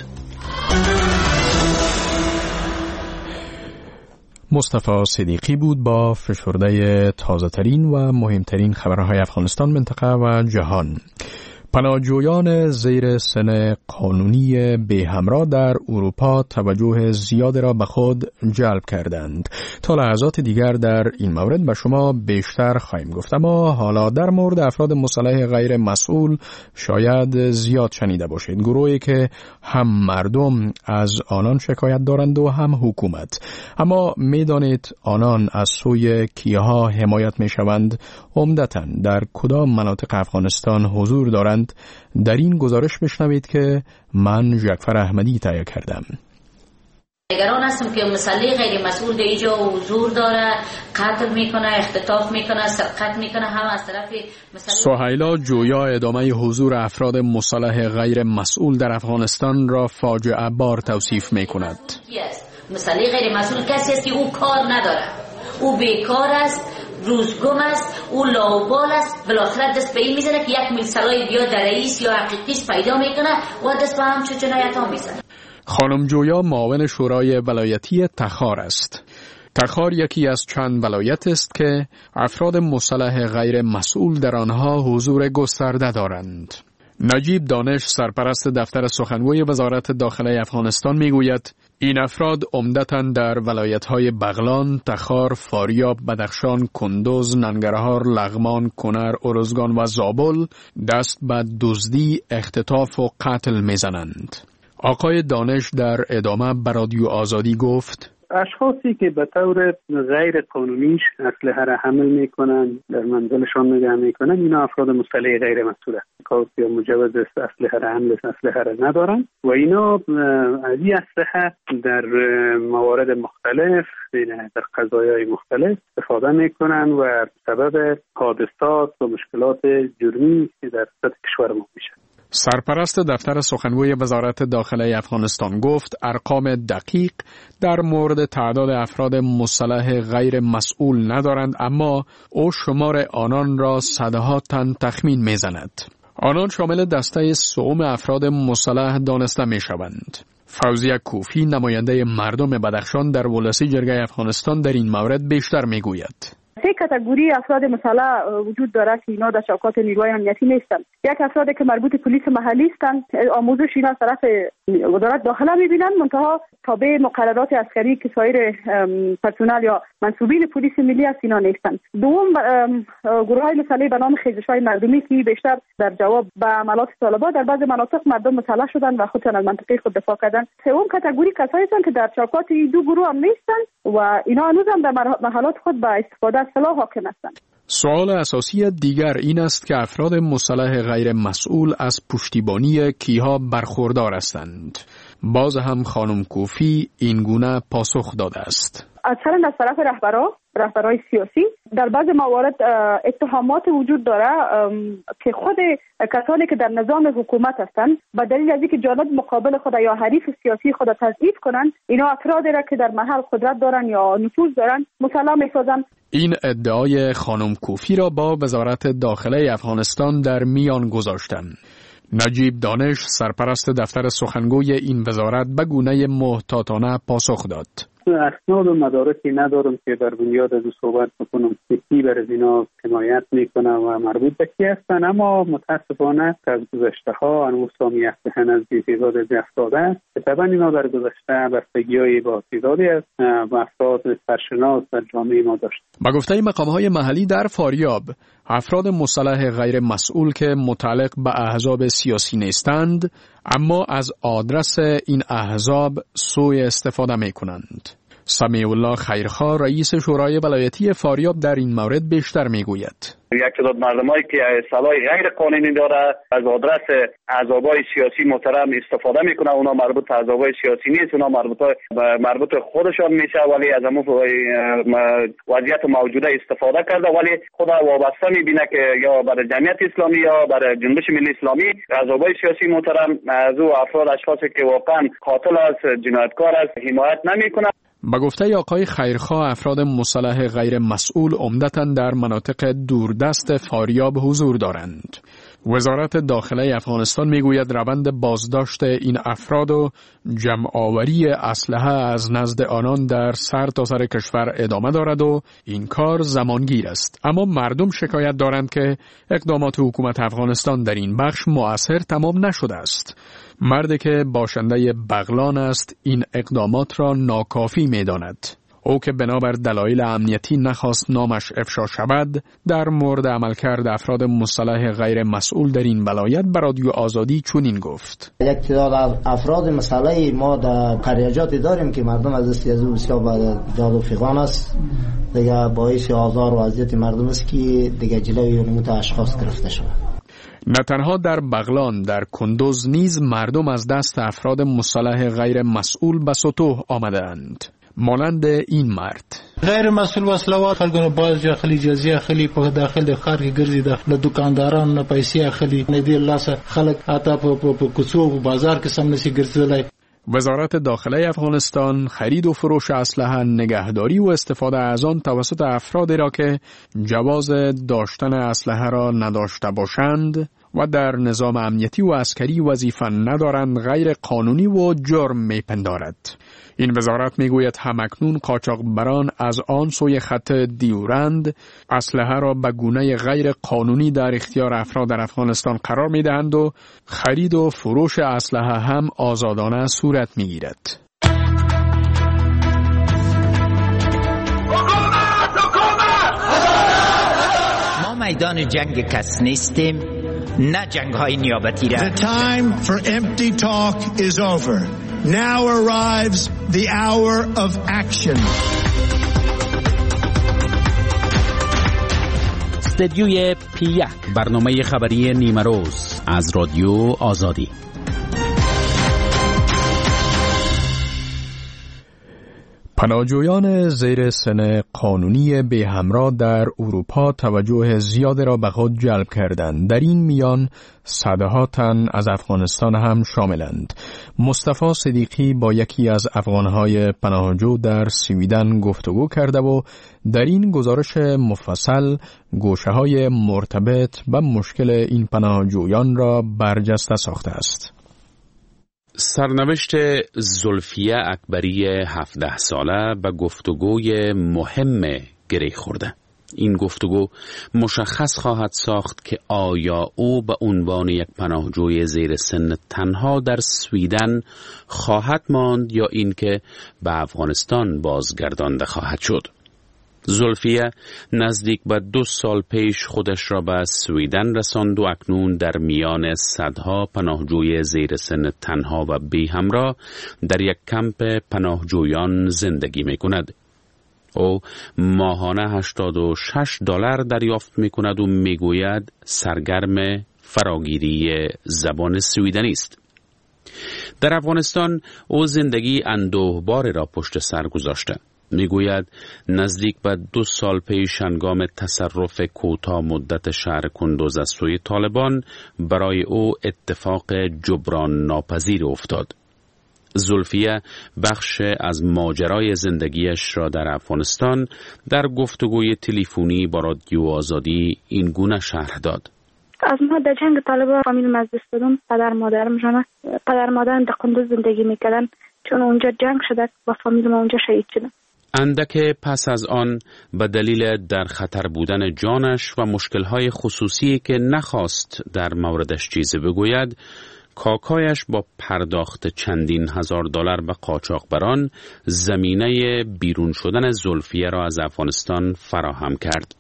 مصطفی صدیقی بود با فشرده تازه ترین و مهمترین خبرهای افغانستان، منطقه و جهان. پناهجویان زیر سن قانونی به همراه در اروپا توجه زیاد را به خود جلب کردند. تا لحظات دیگر در این مورد به شما بیشتر خواهیم گفت، اما حالا در مورد افراد مسلح غیر مسئول شاید زیاد شنیده باشید. گروهی که هم مردم از آنان شکایت دارند و هم حکومت. اما میدانید آنان از سوی کیها حمایت می شوند؟ عمدتاً در کدام مناطق افغانستان حضور دارند؟ در این گزارش بشنوید که من جعفر احمدی تهیه کردم. نگران هستم که مسلح غیر مسئول در اینجا حضور داره، قتل میکنه، اختطاف میکنه، سرقت میکنه، هم از طرف سهیلا جویا ادامه حضور افراد مسلح غیر مسئول در افغانستان را فاجعه بار توصیف میکند. مسلح غیر مسئول کسی است که او کار نداره، او بیکار است، روزگم است، او لاوبال است، بالاخره دست به این میزنه که یک میلسرای بیا در رئیس یا حقیقیش پیدا میکنه و دست به هم چه جنایت ها میزنه. خانم جویا معاون شورای ولایتی تخار است. تخار یکی از چند ولایت است که افراد مسلح غیر مسئول در آنها حضور گسترده دارند. نجیب دانش سرپرست دفتر سخنگوی وزارت داخله افغانستان میگوید این افراد عمدتاً در ولایت‌های بغلان، تخار، فاریاب، بدخشان، کندوز، ننگرهار، لغمان، کنر، ارزگان و زابل دست به دزدی، اختطاف و قتل میزنند. آقای دانش در ادامه به رادیو آزادی گفت اشخاصی که به طور غیر قانونی اسلحه را حمل میکنن، در منزلشان نگه میکنن، اینا افراد مسلح غیر مسئول کارت یا مجوز اسلحه را حمل اسلحه را ندارن و اینا از این اسلحه در موارد مختلف در قضایای مختلف استفاده میکنن و سبب حادثات و مشکلات جرمی که در سطح کشور ما میشه. سرپرست دفتر سخنگوی وزارت داخله افغانستان گفت ارقام دقیق در مورد تعداد افراد مسلح غیر مسئول ندارند، اما او شمار آنان را صدها تن تخمین میزند. آنان شامل دسته سوم افراد مسلح دانسته میشوند. فوزیه کوفی نماینده مردم بدخشان در ولسی جرگه افغانستان در این مورد بیشتر میگوید. سه کاتگوری افراد مسلح وجود داره که اینا در چوکات نیروهای امنیتی نیستن. یک افرادی که مربوط پلیس محلی هستند، آموزش اینا از طرف وزارت داخله میبینن، منتها تابع مقررات عسکری که سایر پرسنل یا منصوبین پلیس ملی است اینا نیستن. دوم گروه های مسلح به نام خیزش‌های مردمی که بیشتر در جواب به حملات طالبان در بعض مناطق مردم مسلح شدن و خودشان از منطقه خود دفاع کردن. سوم کاتگوری کسایی هستند که در چوکات دو گروه هم نیستن و اینا هنوز هم در محلات خود به استفاده از سلاح حاکم هستند. سوال اساسی دیگر این است که افراد مسلح غیر مسئول از پشتیبانی کیها برخوردار هستند. باز هم خانم کوفی این گونه پاسخ داده است. اکثرا از طرف رهبران رهبرای سیاسی در بعض موارد اتهامات وجود داره که خود کسانی که در نظام حکومت هستند به دلیل از اینکه جانب مقابل خود یا حریف سیاسی خود تضعیف کنند، اینا افرادی را که در محل قدرت دارن یا نفوذ دارن مسلح می‌سازند. این ادعای خانم کوفی را با وزارت داخله افغانستان در میان گذاشتند. نجیب دانش سرپرست دفتر سخنگوی این وزارت به گونه محتاطانه پاسخ داد. اسناد و مدارکی ندارم که بر بنیاد از صحبت بکنم که کی بر از اینا حمایت میکنه و مربوط به کی هستن، اما متاسفانه از گذشته ها انو سامی افتهن از تعداد از افراد است که طبعا اینا در گذشته بستگی های با تعدادی از افراد سرشناس در جامعه ما داشت. با گفته مقام های محلی در فاریاب، افراد مسلح غیر مسئول که متعلق به احزاب سیاسی نیستند اما از آدرس این احزاب سوء استفاده می کنند. سمیع الله خیرخواه رئیس شورای ولایتی فاریاب در این مورد بیشتر می گوید. یک تعداد مردمایی که سلاح غیر قانونی داره از آدرس احزاب‌های سیاسی محترم استفاده میکنه. اونا مربوط به احزاب‌های سیاسی نیست، اونا مربوط مربوط خودشان میشه، ولی از همون وضعیت موجوده استفاده کرده، ولی خدا وابسته میبینه که یا برای جمعیت اسلامی یا برای جنبش ملی اسلامی احزاب‌های سیاسی محترم از او افراد اشخاصی که واقعا قاتل است، جنایتکار است حمایت نمیکنه. با گفته آقای خیرخواه، افراد مسلح غیر مسئول عمدتاً در مناطق دوردست فاریاب حضور دارند. وزارت داخله افغانستان میگوید روند بازداشت این افراد و جمع آوری اسلحه از نزد آنان در سر تا سر کشور ادامه دارد و این کار زمانگیر است. اما مردم شکایت دارند که اقدامات حکومت افغانستان در این بخش مؤثر تمام نشده است. مردی که باشنده بغلان است این اقدامات را ناکافی می‌داند. او که بنابر دلایل امنیتی نخواست نامش افشا شود، در مورد عملکرد افراد مسلح غیر مسئول در این ولایت به رادیو آزادی چنین گفت. یک تعداد افراد مسلح ما در قریجاتی داریم که مردم از دست از او بسیار داد و فغان است، دیگه باعث آزار و اذیت مردم است که دیگه جلوی نموت اشخاص گرفته شود. نه تنها در بغلان، در کندوز نیز مردم از دست افراد مسلح غیر مسئول به سطوح آمدند. مانند این مرد غیر مسئول وسلوات خلکو باز جا خلی جزیه خلی په داخل د ښار کې ګرځي د دکاندارانو نه پیسې خلی نه دی لاسه خلک اتا په کوڅو او بازار کې سم نشي ګرځولای. وزارت داخله افغانستان خرید و فروش اسلحه، نگهداری و استفاده از آن توسط افرادی را که جواز داشتن اسلحه را نداشته باشند و در نظام امنیتی و عسکری وظیفه ندارند غیر قانونی و جرم میپندارد. این وزارت میگوید همکنون قاچاقبران از آن سوی خط دیورند اسلحه را به گونه غیر قانونی در اختیار افراد در افغانستان قرار میدهند و خرید و فروش اسلحه هم آزادانه صورت میگیرد. ما میدان جنگ کس نیستیم، نه جنگ های نیابتی را. The time for empty talk is over. Now arrives the hour of action. استدیوی پی یک، برنامه خبری نیمه روز از رادیو آزادی. پناهجویان زیر سن قانونی به همراه در اروپا توجه زیاد را به خود جلب کردند. در این میان صدها تن از افغانستان هم شاملند. مصطفی صدیقی با یکی از افغانهای پناهجو در سویدن گفتگو کرده و در این گزارش مفصل گوشه‌های مرتبط و مشکل این پناهجویان را برجسته ساخته است. سرنوشت زلفیه اکبری هفده ساله به گفتگوی مهم گره خورده. این گفتگو مشخص خواهد ساخت که آیا او به عنوان یک پناهجوی زیر سن تنها در سویدن خواهد ماند یا اینکه به افغانستان بازگردانده خواهد شد. زلفیه نزدیک به دو سال پیش خودش را به سویدن رساند و اکنون در میان صدها پناهجوی زیر سن تنها و بی همراه در یک کمپ پناهجویان زندگی می کند. او ماهانه هشتاد و شش دلار دریافت می کند و می گوید سرگرم فراگیری زبان سویدنی است. در افغانستان او زندگی اندوهباری را پشت سر گذاشته. میگوید نزدیک به دو سال پیش هنگام تصرف کوتاه مدت شهر کندوز از سوی طالبان برای او اتفاق جبران ناپذیر افتاد. زلفیه بخش از ماجرای زندگیش را در افغانستان در گفتگوی تلفنی با رادیو آزادی این گونه شرح داد. از ما در جنگ طالبان فامیل مزدست بودم. پدر مادرم جانا پدر مادرم در کندوز زندگی میکردن چون اونجا جنگ شده و فامیل ما اونجا شهید شدن. اندک پس از آن به دلیل در خطر بودن جانش و مشکلهای خصوصی که نخواست در موردش چیزی بگوید، کاکایش با پرداخت چندین هزار دلار به قاچاقبران زمینه بیرون شدن زلفیه را از افغانستان فراهم کرد.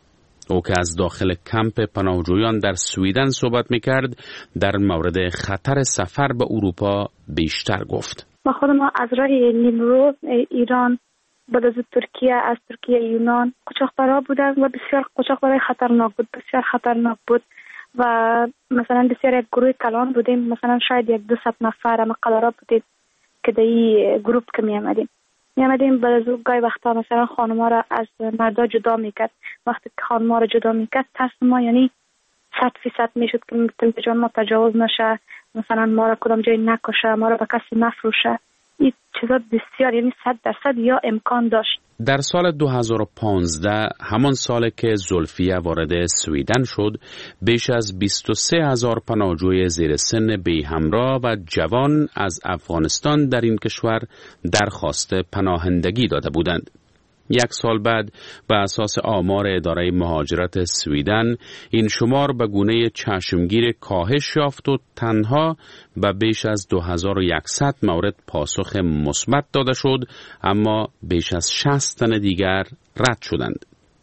او که از داخل کمپ پناهجویان در سویدن صحبت می‌کرد، در مورد خطر سفر به اروپا بیشتر گفت. ما خود ما از راه نیمرو ایران بعد از ترکیه، از ترکیه یونان قاچاقبرها بودن و بسیار قاچاقبرای خطرناک بود، بسیار خطرناک بود و مثلا بسیار یک گروه کلان بودیم، مثلا شاید یک دو صد نفر اما قدرها بودیم که در این گروپ که می آمدیم می آمدیم بعد از اون گاهی وقتا مثلا خانم‌ها را از مردا جدا میکرد. وقتی که خانم‌ها را جدا میکرد ترس ما یعنی صد فیصد میشد که به جان ما تجاوز نشه، مثلا ما را کدام جای نکشه، ما را به کسی نفروشه. این چیزا بسیار یعنی صد درصد یا امکان داشت. در سال دو هزار و پانزده، همان سال که زلفیه وارد سویدن شد، بیش از بیست و سه هزار پناهجوی زیر سن بی همراه و جوان از افغانستان در این کشور درخواست پناهندگی داده بودند. یک سال بعد به اساس آمار اداره مهاجرت سویدن این شمار به گونه چشمگیر کاهش یافت و تنها به بیش از دو هزار و صد مورد پاسخ مثبت داده شد، اما بیش از شصت تن دیگر رد شدند.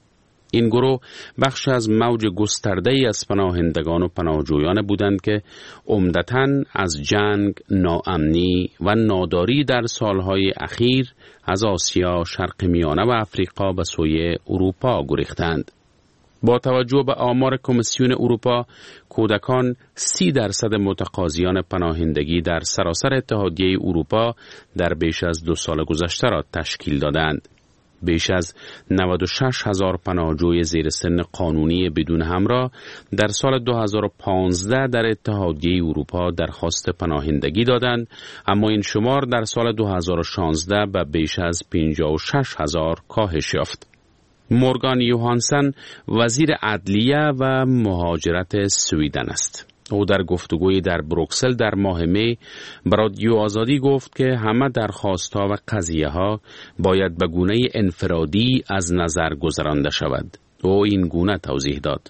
این گروه بخش از موج گسترده‌ای از پناهندگان و پناهجویان بودند که عمدتاً از جنگ، ناامنی و ناداری در سالهای اخیر از آسیا، شرق میانه و افریقا به سوی اروپا گریختند. با توجه به آمار کمیسیون اروپا، کودکان سی درصد متقاضیان پناهندگی در سراسر اتحادیه اروپا در بیش از دو سال گذشته را تشکیل دادند. بیش از نود و شش هزار پناهجوی زیر سن قانونی بدون همراه در سال دو هزار و پانزده در اتحادیه اروپا درخواست پناهندگی دادند، اما این شمار در سال دو هزار و شانزده به بیش از پنجاه و شش هزار کاهش یافت. مورگان یوهانسن وزیر عدلیه و مهاجرت سویدن است. او در گفتگوی در بروکسل در ماه می به رادیو آزادی گفت که همه درخواست‌ها و قضیه‌ها باید به گونه انفرادی از نظر گذرانده شود. او این گونه توضیح داد.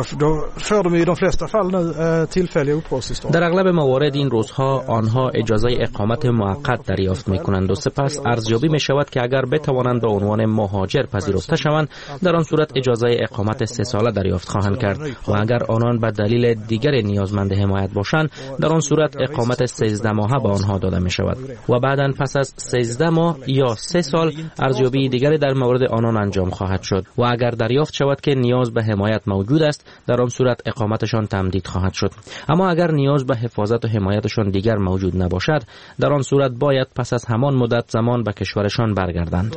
در اغلب موارد این روزها آنها اجازه اقامت موقت دریافت می کنند و سپس ارزیابی می شود که اگر بتوانند به عنوان مهاجر پذیرفته شوند در آن صورت اجازه اقامت سه ساله دریافت خواهند کرد و اگر آنان به دلیل دیگر نیازمند حمایت باشند در آن صورت اقامت سیزده ماهه به آنها داده می شود و بعداً پس از سیزده ماه یا سه سال ارزیابی دیگری در مورد آنان انجام خواهد شد و اگر دریافت شود که نیاز به حمایت موجود است در آن صورت اقامتشان تمدید خواهد شد. اما اگر نیاز به حفاظت و حمایتشان دیگر موجود نباشد در آن صورت باید پس از همان مدت زمان به کشورشان برگردند.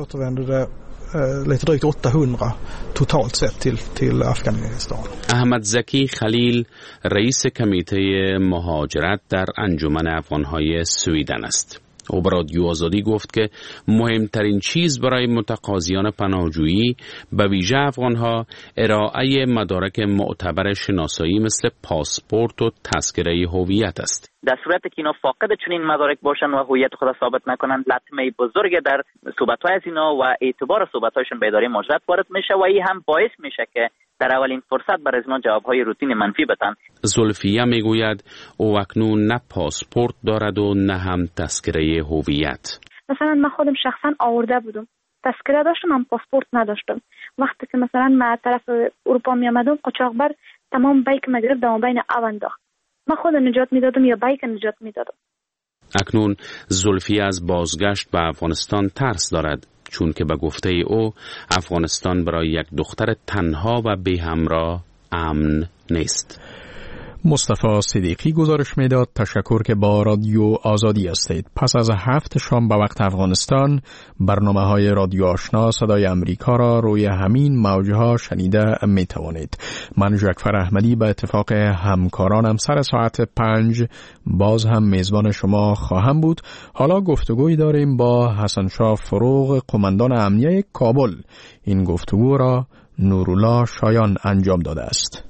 احمد زکی خلیل رئیس کمیته مهاجرت در انجمن افغانهای سویدن است. او به رادیو آزادی گفت که مهمترین چیز برای متقاضیان پناهجویی به ویژه افغانها ارائه مدارک معتبر شناسایی مثل پاسپورت و تذکره هویت است. در صورتی که اینا فاقد چنین مدارک باشن و هویت خود ثابت نکنند لطمه بزرگ در صحبت‌های از اینا و اعتبار صحبت‌هایشون به اداره مهاجرت وارد میشه و این هم باعث میشه که در اولین فرصت برای از اینا جواب‌های روتین منفی بدن. زلفیه میگوید او اکنون نه پاسپورت دارد و نه هم تذکره هویت. مثلا من خودم شخصا آورده بودم، تذکره داشتم هم پاسپورت نداشتم. وقتی که مثلا من طرف اروپا می آمدم قاچاقبر تمام بیک مگرب در بین او انداخت. من خود نجات میدادم یا بیک نجات میدادم. اکنون زلفیه از بازگشت به افغانستان ترس دارد چون که به گفته او افغانستان برای یک دختر تنها و بی همراه امن نیست. مصطفی صدیقی گزارش میداد. تشکر که با رادیو آزادی هستید. پس از هفت شام به وقت افغانستان برنامه های رادیو آشنا صدای امریکا را روی همین موجها شنیده می توانید. من جعفر احمدی به اتفاق همکارانم سر ساعت پنج باز هم میزبان شما خواهم بود. حالا گفتگوی داریم با حسن شاه فروغ قماندان امنیه کابل. این گفتگو را نورالله شایان انجام داده است.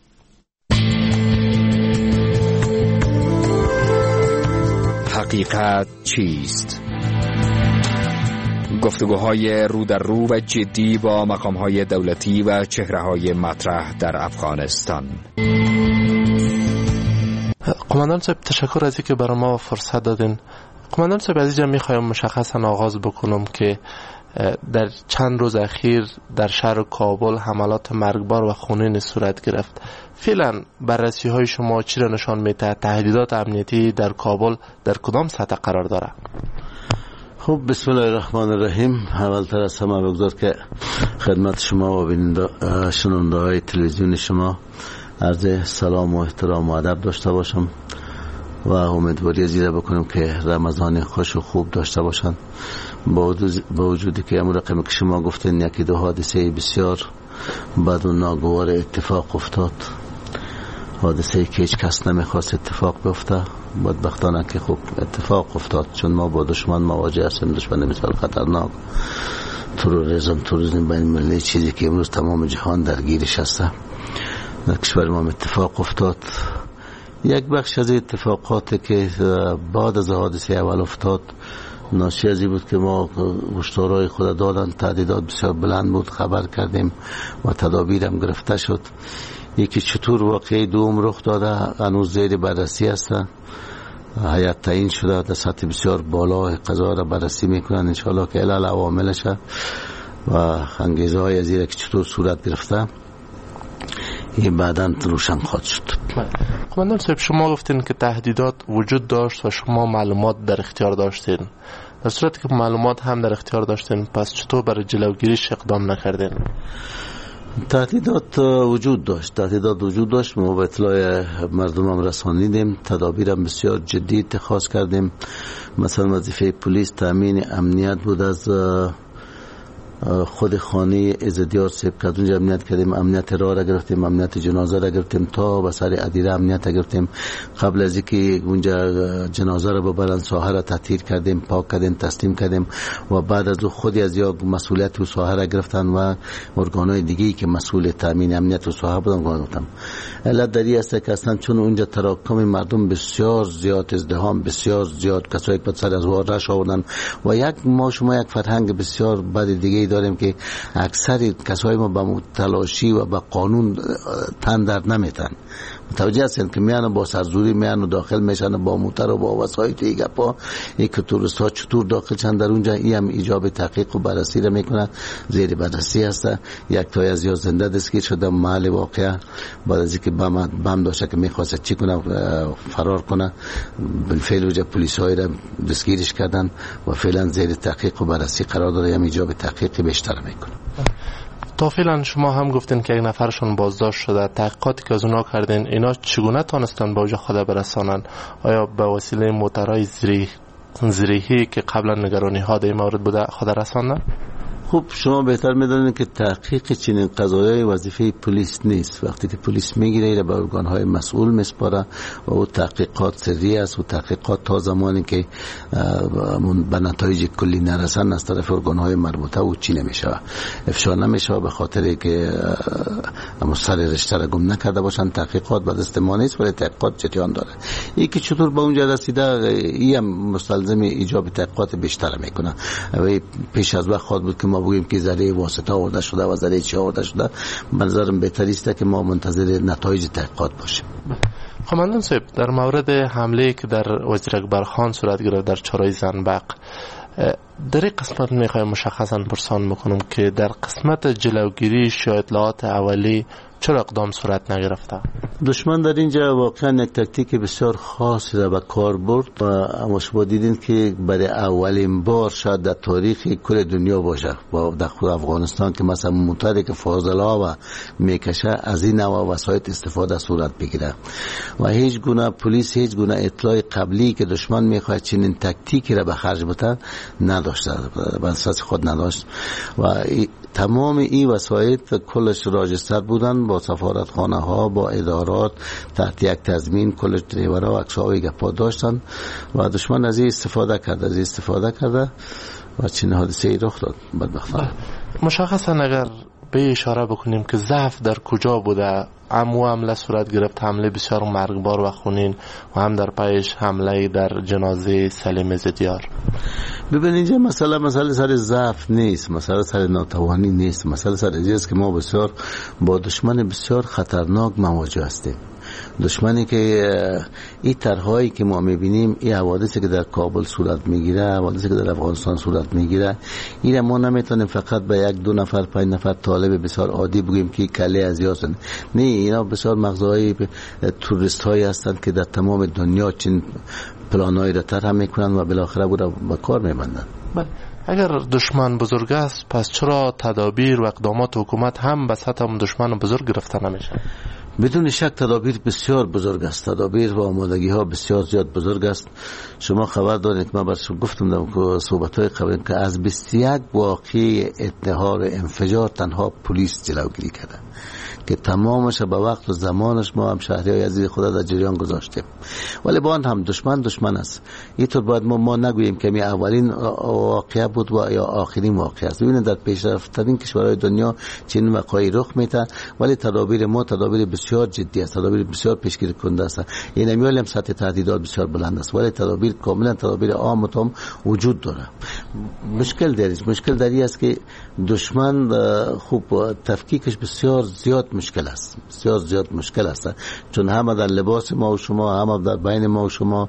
حقیقت چیست؟ گفتگوهای رو در رو و جدی با مقامهای دولتی و چهره‌های مطرح در افغانستان. قماندان صاحب تشکر از اینکه برای ما فرصت دادین. قماندان صاحب از اینجا میخوایم مشخصا آغاز بکنم که در چند روز اخیر در شهر کابل حملات مرگبار و خونین صورت گرفت. فعلا بررسی های شما چی را نشان میده؟ تهدیدات امنیتی در کابل در کدام سطح قرار داره؟ خب بسم الله الرحمن الرحیم. اولتر از همه بگذار که خدمت شما و شنونده های تلویزیون شما عرض سلام و احترام و ادب داشته باشم و امیدواری زیره بکنم که رمضان خوش و خوب داشته باشند. با وجودی که امور رقمی که شما گفتین یکی دو حادثه بسیار بد و ناگوار اتفاق افتاد، حادثه که هیچ کس نمیخواست اتفاق بیفته، بدبختانه که خوب اتفاق افتاد چون ما با دشمن مواجه هستیم. دشمن بسیار خطرناک، تروریسم تروریسم بین المللی، چیزی که امروز تمام جهان درگیرش هسته. در کشور ما اتفاق افتاد. یک بخش از اتفاقاتی که بعد از حادثه اول افتاد ناشی از این بود که ما هشدارهای خود دادن، تعدیدات بسیار بلند بود، خبر کردیم و تدابیر هم گرفته شد. یکی چطور واقعی دوم رخ داده هنوز زیر بررسی هستن. هیئت تعیین شده در سطح بسیار بالا قضا را بررسی میکنن انشاءالله که علل عواملش و انگیزه های از این که چطور صورت گرفته این بعداً روشن خواهد شد. قماندان صاحب شما گفتین که تهدیدات وجود داشت و شما معلومات در اختیار داشتین. در صورتی که معلومات هم در اختیار داشتین پس چطور برای جلوگیریش اقدام نکردین؟ تهدیدات وجود داشت تهدیدات وجود داشت ما به اطلاع مردم هم رسانیدیم، تدابیر هم بسیار جدی اتخاذ کردیم. مثلا وظیفه پلیس تامین امنیت بود از خود خانه عزدیار سبکت اونجا امنیت کردیم، امنیت راه را گرفتیم، امنیت جنازه را گرفتیم تا به سر ادیره امنیت را گرفتیم. قبل از اینکه اونجا جنازه را ببرن ساحه را تطهیر کردیم، پاک کردیم، تسلیم کردیم و بعد از او خودی از یا مسئولیت و ساحه را گرفتن و ارگان‌های دیگه‌ای که مسئول تامین امنیت و ساحه بودن گفتم. علت دری است که اصلا چون اونجا تراکم مردم بسیار زیاد، ازدحام بسیار زیاد، کسایی که سر از وار رش آوردن و یک ما شما یک فرهنگ بسیار بد دیگه ای داریم که اکثر کسای ما به تلاشی و به قانون تن در نمیتن. متوجه هستین که میان با سرزوری میان داخل میشن با موتر و با وسایل توی گپا. یک توریست ها چطور داخل چند در اونجا، این هم ایجاب تحقیق و بررسی را میکنن، زیر بررسی هست. یک تای از یا زنده دستگیر شده محل واقعه بعد از اینکه بم بم داشته که میخواست چی کنه فرار کنه، بالفعل وجه پلیس های را دستگیرش کردن و فعلا زیر تحقیق و بررسی قرار داره، هم ایجاب تحقیق بیشتر میکنه. تا فعلا شما هم گفتین که یک نفرشون بازداشت شده، تحقیقاتی که از اونا کردین اینا چگونه تانستن به اوجه خود برسانن؟ آیا به وسیله موترهای زریح زریحی که قبلا نگرانی ها در این مورد بوده خود رساندن؟ خب شما بهتر میدونید که تحقیق چنین قضایای وظیفه پلیس نیست. وقتی که پلیس میگیره ایره به ارگان‌های مسئول میسپاره و او تحقیقات سری است و تحقیقات تا زمانی که به نتایج کلی نرسن از طرف ارگان‌های مربوطه او چی نمیشه، افشا نمیشه، به خاطر که سر رشته را گم نکرده باشن. تحقیقات به دست ما نیست ولی تحقیقات جریان داره. این که چطور به اونجا رسیده این هم مستلزم ایجاب تحقیقات بیشتر میکنه. و پیش از وقت خود بود که ما بگیم که ذره واسطه آورده شده و ذره چی آورده شده. به نظرم بهتر است که ما منتظر نتایج تحقیقات باشیم. قماندان صاحب، در مورد حمله که در وزیر اکبرخان صورت گرفت در چرای زنبق، در این قسمت میخوایم مشخصا پرسان بکنم که در قسمت جلوگیری یا اطلاعات اولی چرا اقدام صورت نگرفته؟ دشمن در اینجا واقعا یک تاکتیک بسیار خاصی را به کار برد و اما شما دیدین که برای اولین بار شاید در تاریخ کل دنیا باشه با داخل افغانستان که مثلا موتری که فاضلا و میکشه از این نوع وسایل استفاده صورت بگیره و هیچ گونه پلیس هیچ گونه اطلاع قبلی که دشمن میخواد چنین تاکتیکی را به خرج بده نداشته، به اساس خود نداشت و تمام این وسایل کلش راجستر بودن با سفارتخانه ها با ادارات تحت یک تضمین، کلش دریورها و اکساوی گپا داشتن و دشمن از این استفاده کرده از این استفاده کرده و چنین حادثه ای رخ داد. بدبختانه مشخصا اگر به اشاره بکنیم که ضعف در کجا بوده؟ امو حمله صورت گرفت، حمله بسیار مرگبار و خونین و هم در پیش حمله در جنازه سلیم زدیار. ببینید اینجا مسئله مسئله سر ضعف نیست، مسئله سر ناتوانی نیست، مسئله سر اینجاست که ما بسیار با دشمن بسیار خطرناک مواجه هستیم. دشمنی که این طرحایی که ما میبینیم، این حوادثی که در کابل صورت میگیره، حوادثی که در افغانستان صورت میگیره، این ما نمیتونیم فقط به یک دو نفر پنج نفر طالب بسیار عادی بگیم که کله از یاسن. نه، اینا بسیار مغزای توریست هایی هستند که در تمام دنیا چین پلانایی را طرح میکنن و بالاخره او را به کار میبندن. بله، اگر دشمن بزرگ است پس چرا تدابیر و اقدامات حکومت هم به سطح دشمن بزرگ گرفته نمیشه؟ بدون شک تدابیر بسیار بزرگ است، تدابیر و آمادگی ها بسیار زیاد بزرگ است. شما خبر دارید که من برشون گفتم در صحبت های قبل که از بیست و یک واقعه انتحار انفجار تنها پلیس جلوگیری کرده که تمامش به وقت و زمانش ما هم شهریای عزیز خدا در جریان گذاشتیم. ولی با آن هم دشمن دشمن است. اینطور باید ما, ما نگوییم که می اولین واقعه بود و یا آخرین واقعه است. ببینید در پیشرفت‌ترین کشورهای دنیا چنین وقایعی رخ میده ولی تدابیر ما تدابیر بسیار جدی است، تدابیر بسیار پیشگیری کننده است. این نمیال هم سطح تهدیدات بسیار بلند است ولی تدابیر کاملا تدابیر عام و تام وجود داره. مشکل دارید مشکل داری است که دشمن خوب تفکیکش بسیار زیاد مشکل است، بسیار زیاد مشکل است، چون هم در لباس ما و شما هم در بین ما و شما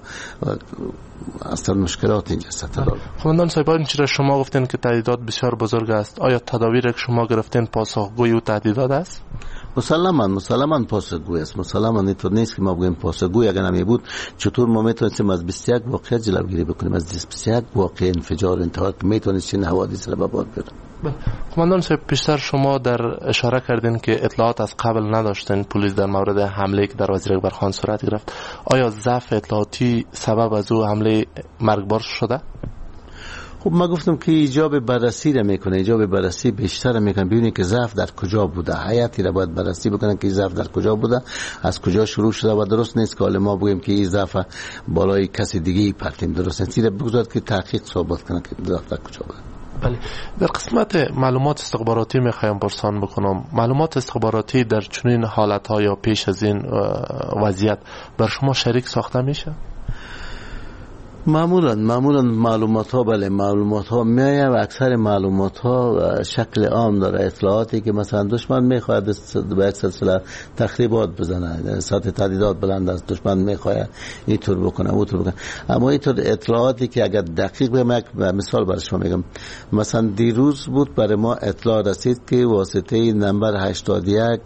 اصلا مشکلات اینجا است. قماندان صاحب، این چیزا شما گفتین که تهدیدات بسیار بزرگ است، آیا تدابیر که شما گرفتین پاسخگوی او تهدیدات است؟ مسلما مسلما پاسخگوی است. مسلما اینطور نیست که ما بگیم پاسخگوی اگر نمی بود چطور ما میتونستیم از بیست و یک واقعه جلوگیری بکنیم، از بیست و یک واقعه انفجار انتحار که میتونستیم حوادث را به باد بیاریم. قماندان صاحب، پیشتر شما در اشاره کردین که اطلاعات از قبل نداشتین پلیس در مورد حمله که در وزیر اکبرخان صورت گرفت. آیا ضعف اطلاعاتی سبب از او حمله مرگبار شده؟ خب ما گفتم که ایجاب بررسی را میکنه، ایجاب بررسی بیشتر میکنه، ببینید که ضعف در کجا بوده، حیاتی را باید بررسی بکنن که ضعف در کجا بوده، از کجا شروع شده و درست نیست که حالا ما بگیم که این ضعف بالای کسی دیگه ای پرتیم. درست نیست، این بگذارد که تحقیق ثابت کنه که ضعف در کجا بوده. بله، در قسمت معلومات استخباراتی میخوایم پرسان بکنم. معلومات استخباراتی در چنین حالت‌ها یا پیش از این وضعیت بر شما شریک ساخته میشه؟ معمولا معمولا معلومات ها بله معلومات ها میایه و اکثر معلومات ها شکل عام داره، اطلاعاتی که مثلا دشمن میخواهد به یک سلسله تخریبات بزنه، سطح تهدیدات بلند است، دشمن میخواهد اینطور بکنه اونطور بکنه، اما اینطور اطلاعاتی که اگر دقیق به یک مثال برای شما میگم، مثلا دیروز بود برای ما اطلاع رسید که واسطه نمبر هشتاد و یک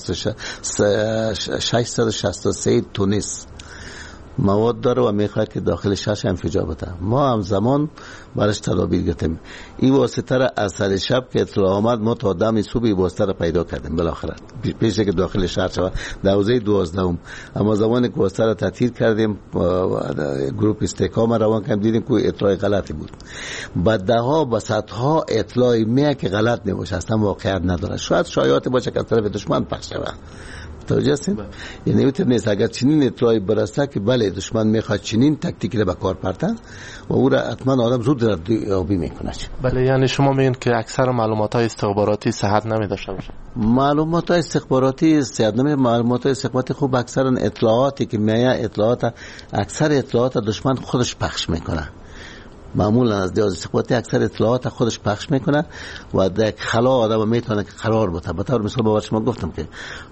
ششصد و شصت و سه تونس مواد داره و میخواد که داخل شش انفجار بده. ما هم زمان برش تدابیر گرفتیم. این واسطه را اثر شب که اطلاع آمد ما تا دم صبح این واسطه را پیدا کردیم بالاخره پیش که داخل شهر شود دوازده دوازدهم. اما زمانی که واسطه را تطهیر کردیم گروه استحکام روان کردیم دیدیم که اطلاع غلطی بود. بعد ده ها و صدها اطلاع میه که غلط نباشه، اصلا واقعیت نداره، شاید شایعات باشه که از طرف دشمن پخش شود. توجه هستیم؟ یعنی میتونه نیست اگر چنین اطلاعی برسته که بله دشمن میخواد چنین تکتیکی رو به کار پرتن و او را حتما آدم زود ردیابی میکنه. بله، یعنی شما میگین که اکثر معلومات های استخباراتی صحت نمیداشته باشه؟ معلومات های استخباراتی صحت نمی معلومات های استخباراتی خوب اکثر اطلاعاتی که میایه اطلاعات اکثر اطلاعات دشمن خودش پخش میکنه. معمولا از دیاز استخباراتی اکثر اطلاعات خودش پخش میکنه و در خلا آدم میتونه که قرار بده. به طور مثال با شما گفتم که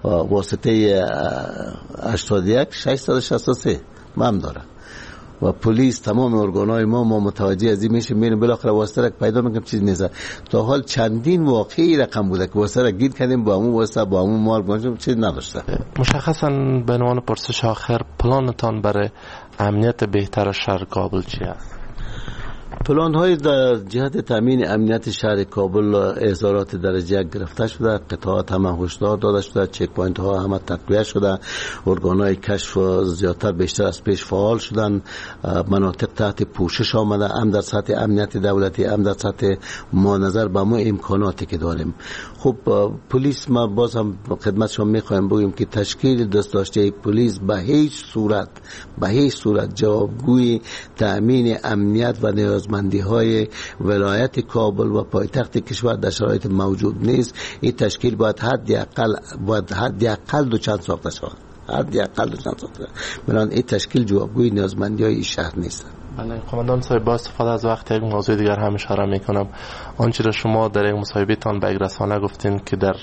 واسطه هشتاد و یک ششصد و شصت و سه مم داره و پلیس تمام ارگانهای ما ما متوجه از این میشه، میریم بالاخره واسطه را پیدا میکنیم چیز نیست. تا حال چندین واقعی رقم بوده که واسطه را گیر کردیم با همون واسطه با همون مال گذاشتیم چیز نداشته. مشخصا به عنوان پرسش آخر پلانتان برای امنیت بهتر شهر کابل چی است؟ پلان های در جهت تامین امنیت شهر کابل اظهارات درجه گرفته شده، قطعات همه هشدار داده شده، چک پوینت ها همه تقویه شده، ارگان های کشف زیادتر بیشتر از پیش فعال شدن، مناطق تحت پوشش آمده، هم در سطح امنیت دولتی هم در سطح ما نظر به ما امکاناتی که داریم. خب پلیس ما باز هم خدمت شما میخوایم بگیم که تشکیل دست داشته پلیس به هیچ صورت به هیچ صورت جوابگوی تامین امنیت و نیازمندی های ولایت کابل و پایتخت کشور در شرایط موجود نیست. این تشکیل باید حدی اقل باید حدی اقل دو چند ساخته شود حدی اقل دو چند ساخته بنان این تشکیل جوابگوی نیازمندی های این شهر نیست. بله قماندان صاحب، با استفاده از وقت یک موضوع دیگر هم اشاره میکنم. آنچه را شما در یک مصاحبه تان به رسانه گفتین که در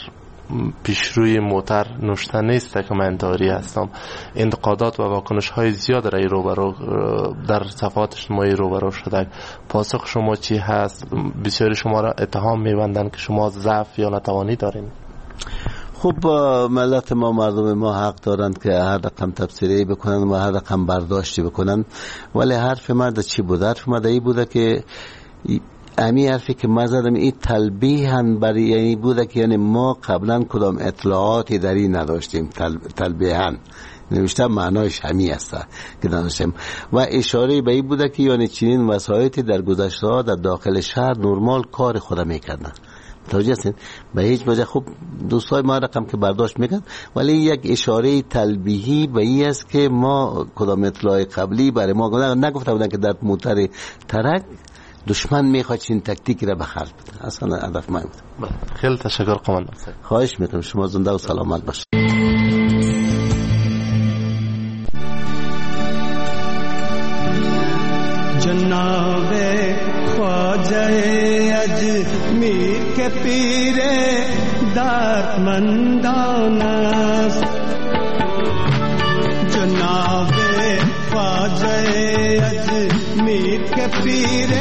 پیشروی موتر نوشته نیست که من داری هستم، انتقادات و واکنش های زیاد رای روبرو در صفحات اجتماعی روبرو شده. پاسخ شما چی هست؟ بسیاری شما را اتهام میبندن که شما ضعف یا ناتوانی دارین. خب ملت ما مردم ما حق دارند که هر رقم تفسیری بکنن و هر رقم برداشتی بکنن، ولی حرف مرد چی بود؟ حرف مرد ای بوده که امی حرفی که ما زدم این تلبیحاً برای یعنی بوده که یعنی ما قبلا کدام اطلاعاتی در این نداشتیم. تل... تلبیحاً نوشته معنایش همی است که دانستیم و اشاره به این بوده که یعنی چنین وسایطی در گذشته ها در داخل شهر نرمال کار خود میکردن. توجه هستین؟ به هیچ وجه خوب دوستای ما رقم که برداشت میکن، ولی یک اشاره تلبیحی به این است که ما کدام اطلاع قبلی برای ما نگفته بودن که در موتر ترک دشمن میخواد چین تکتیکی را بخرج بده. اصلا هدف ما بود. خیلی تشکر قماندان. خواهش میکنم، شما زنده و سلامت باشید. جناب خواجه اجمیر کے پیر دردمندان است، جناب خواجه اجمیر کے پیر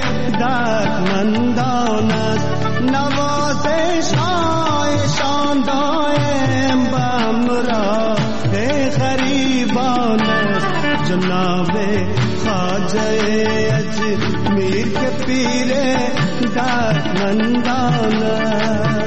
دردمندان است، نوازش های شاندایم بامرا غریبان است، جناب خواجه اجمیر کے پیر دردمندان است.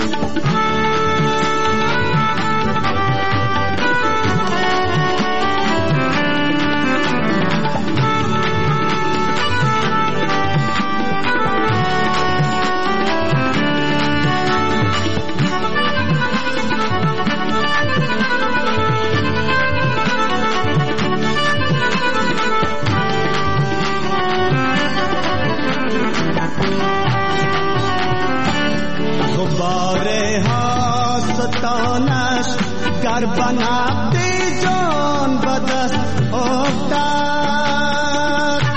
گر بنابدی جان بدست افتاد،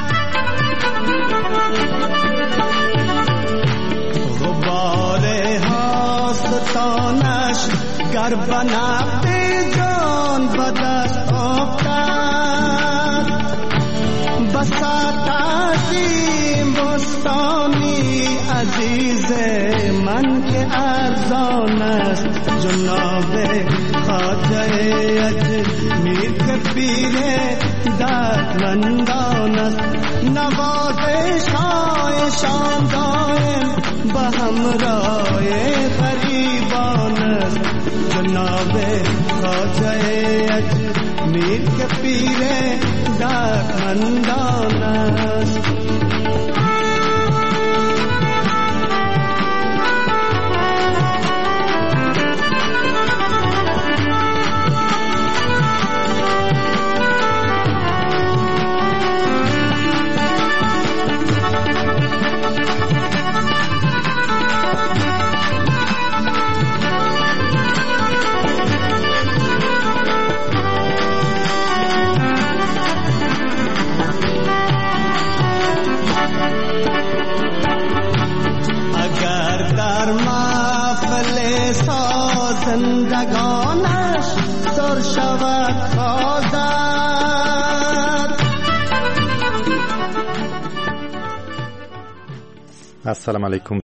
گر بنفت جان بدست افتد بسات عظیم بستانی عزیز من که ارزان است جناب خواجه اجمیر که پیر دردمندان است نوازش هایشان دائم به همراه غریبان است جناب خواجه اجمیر که پیر دردمندان است زندگانش سر شود خواهد. السلام علیکم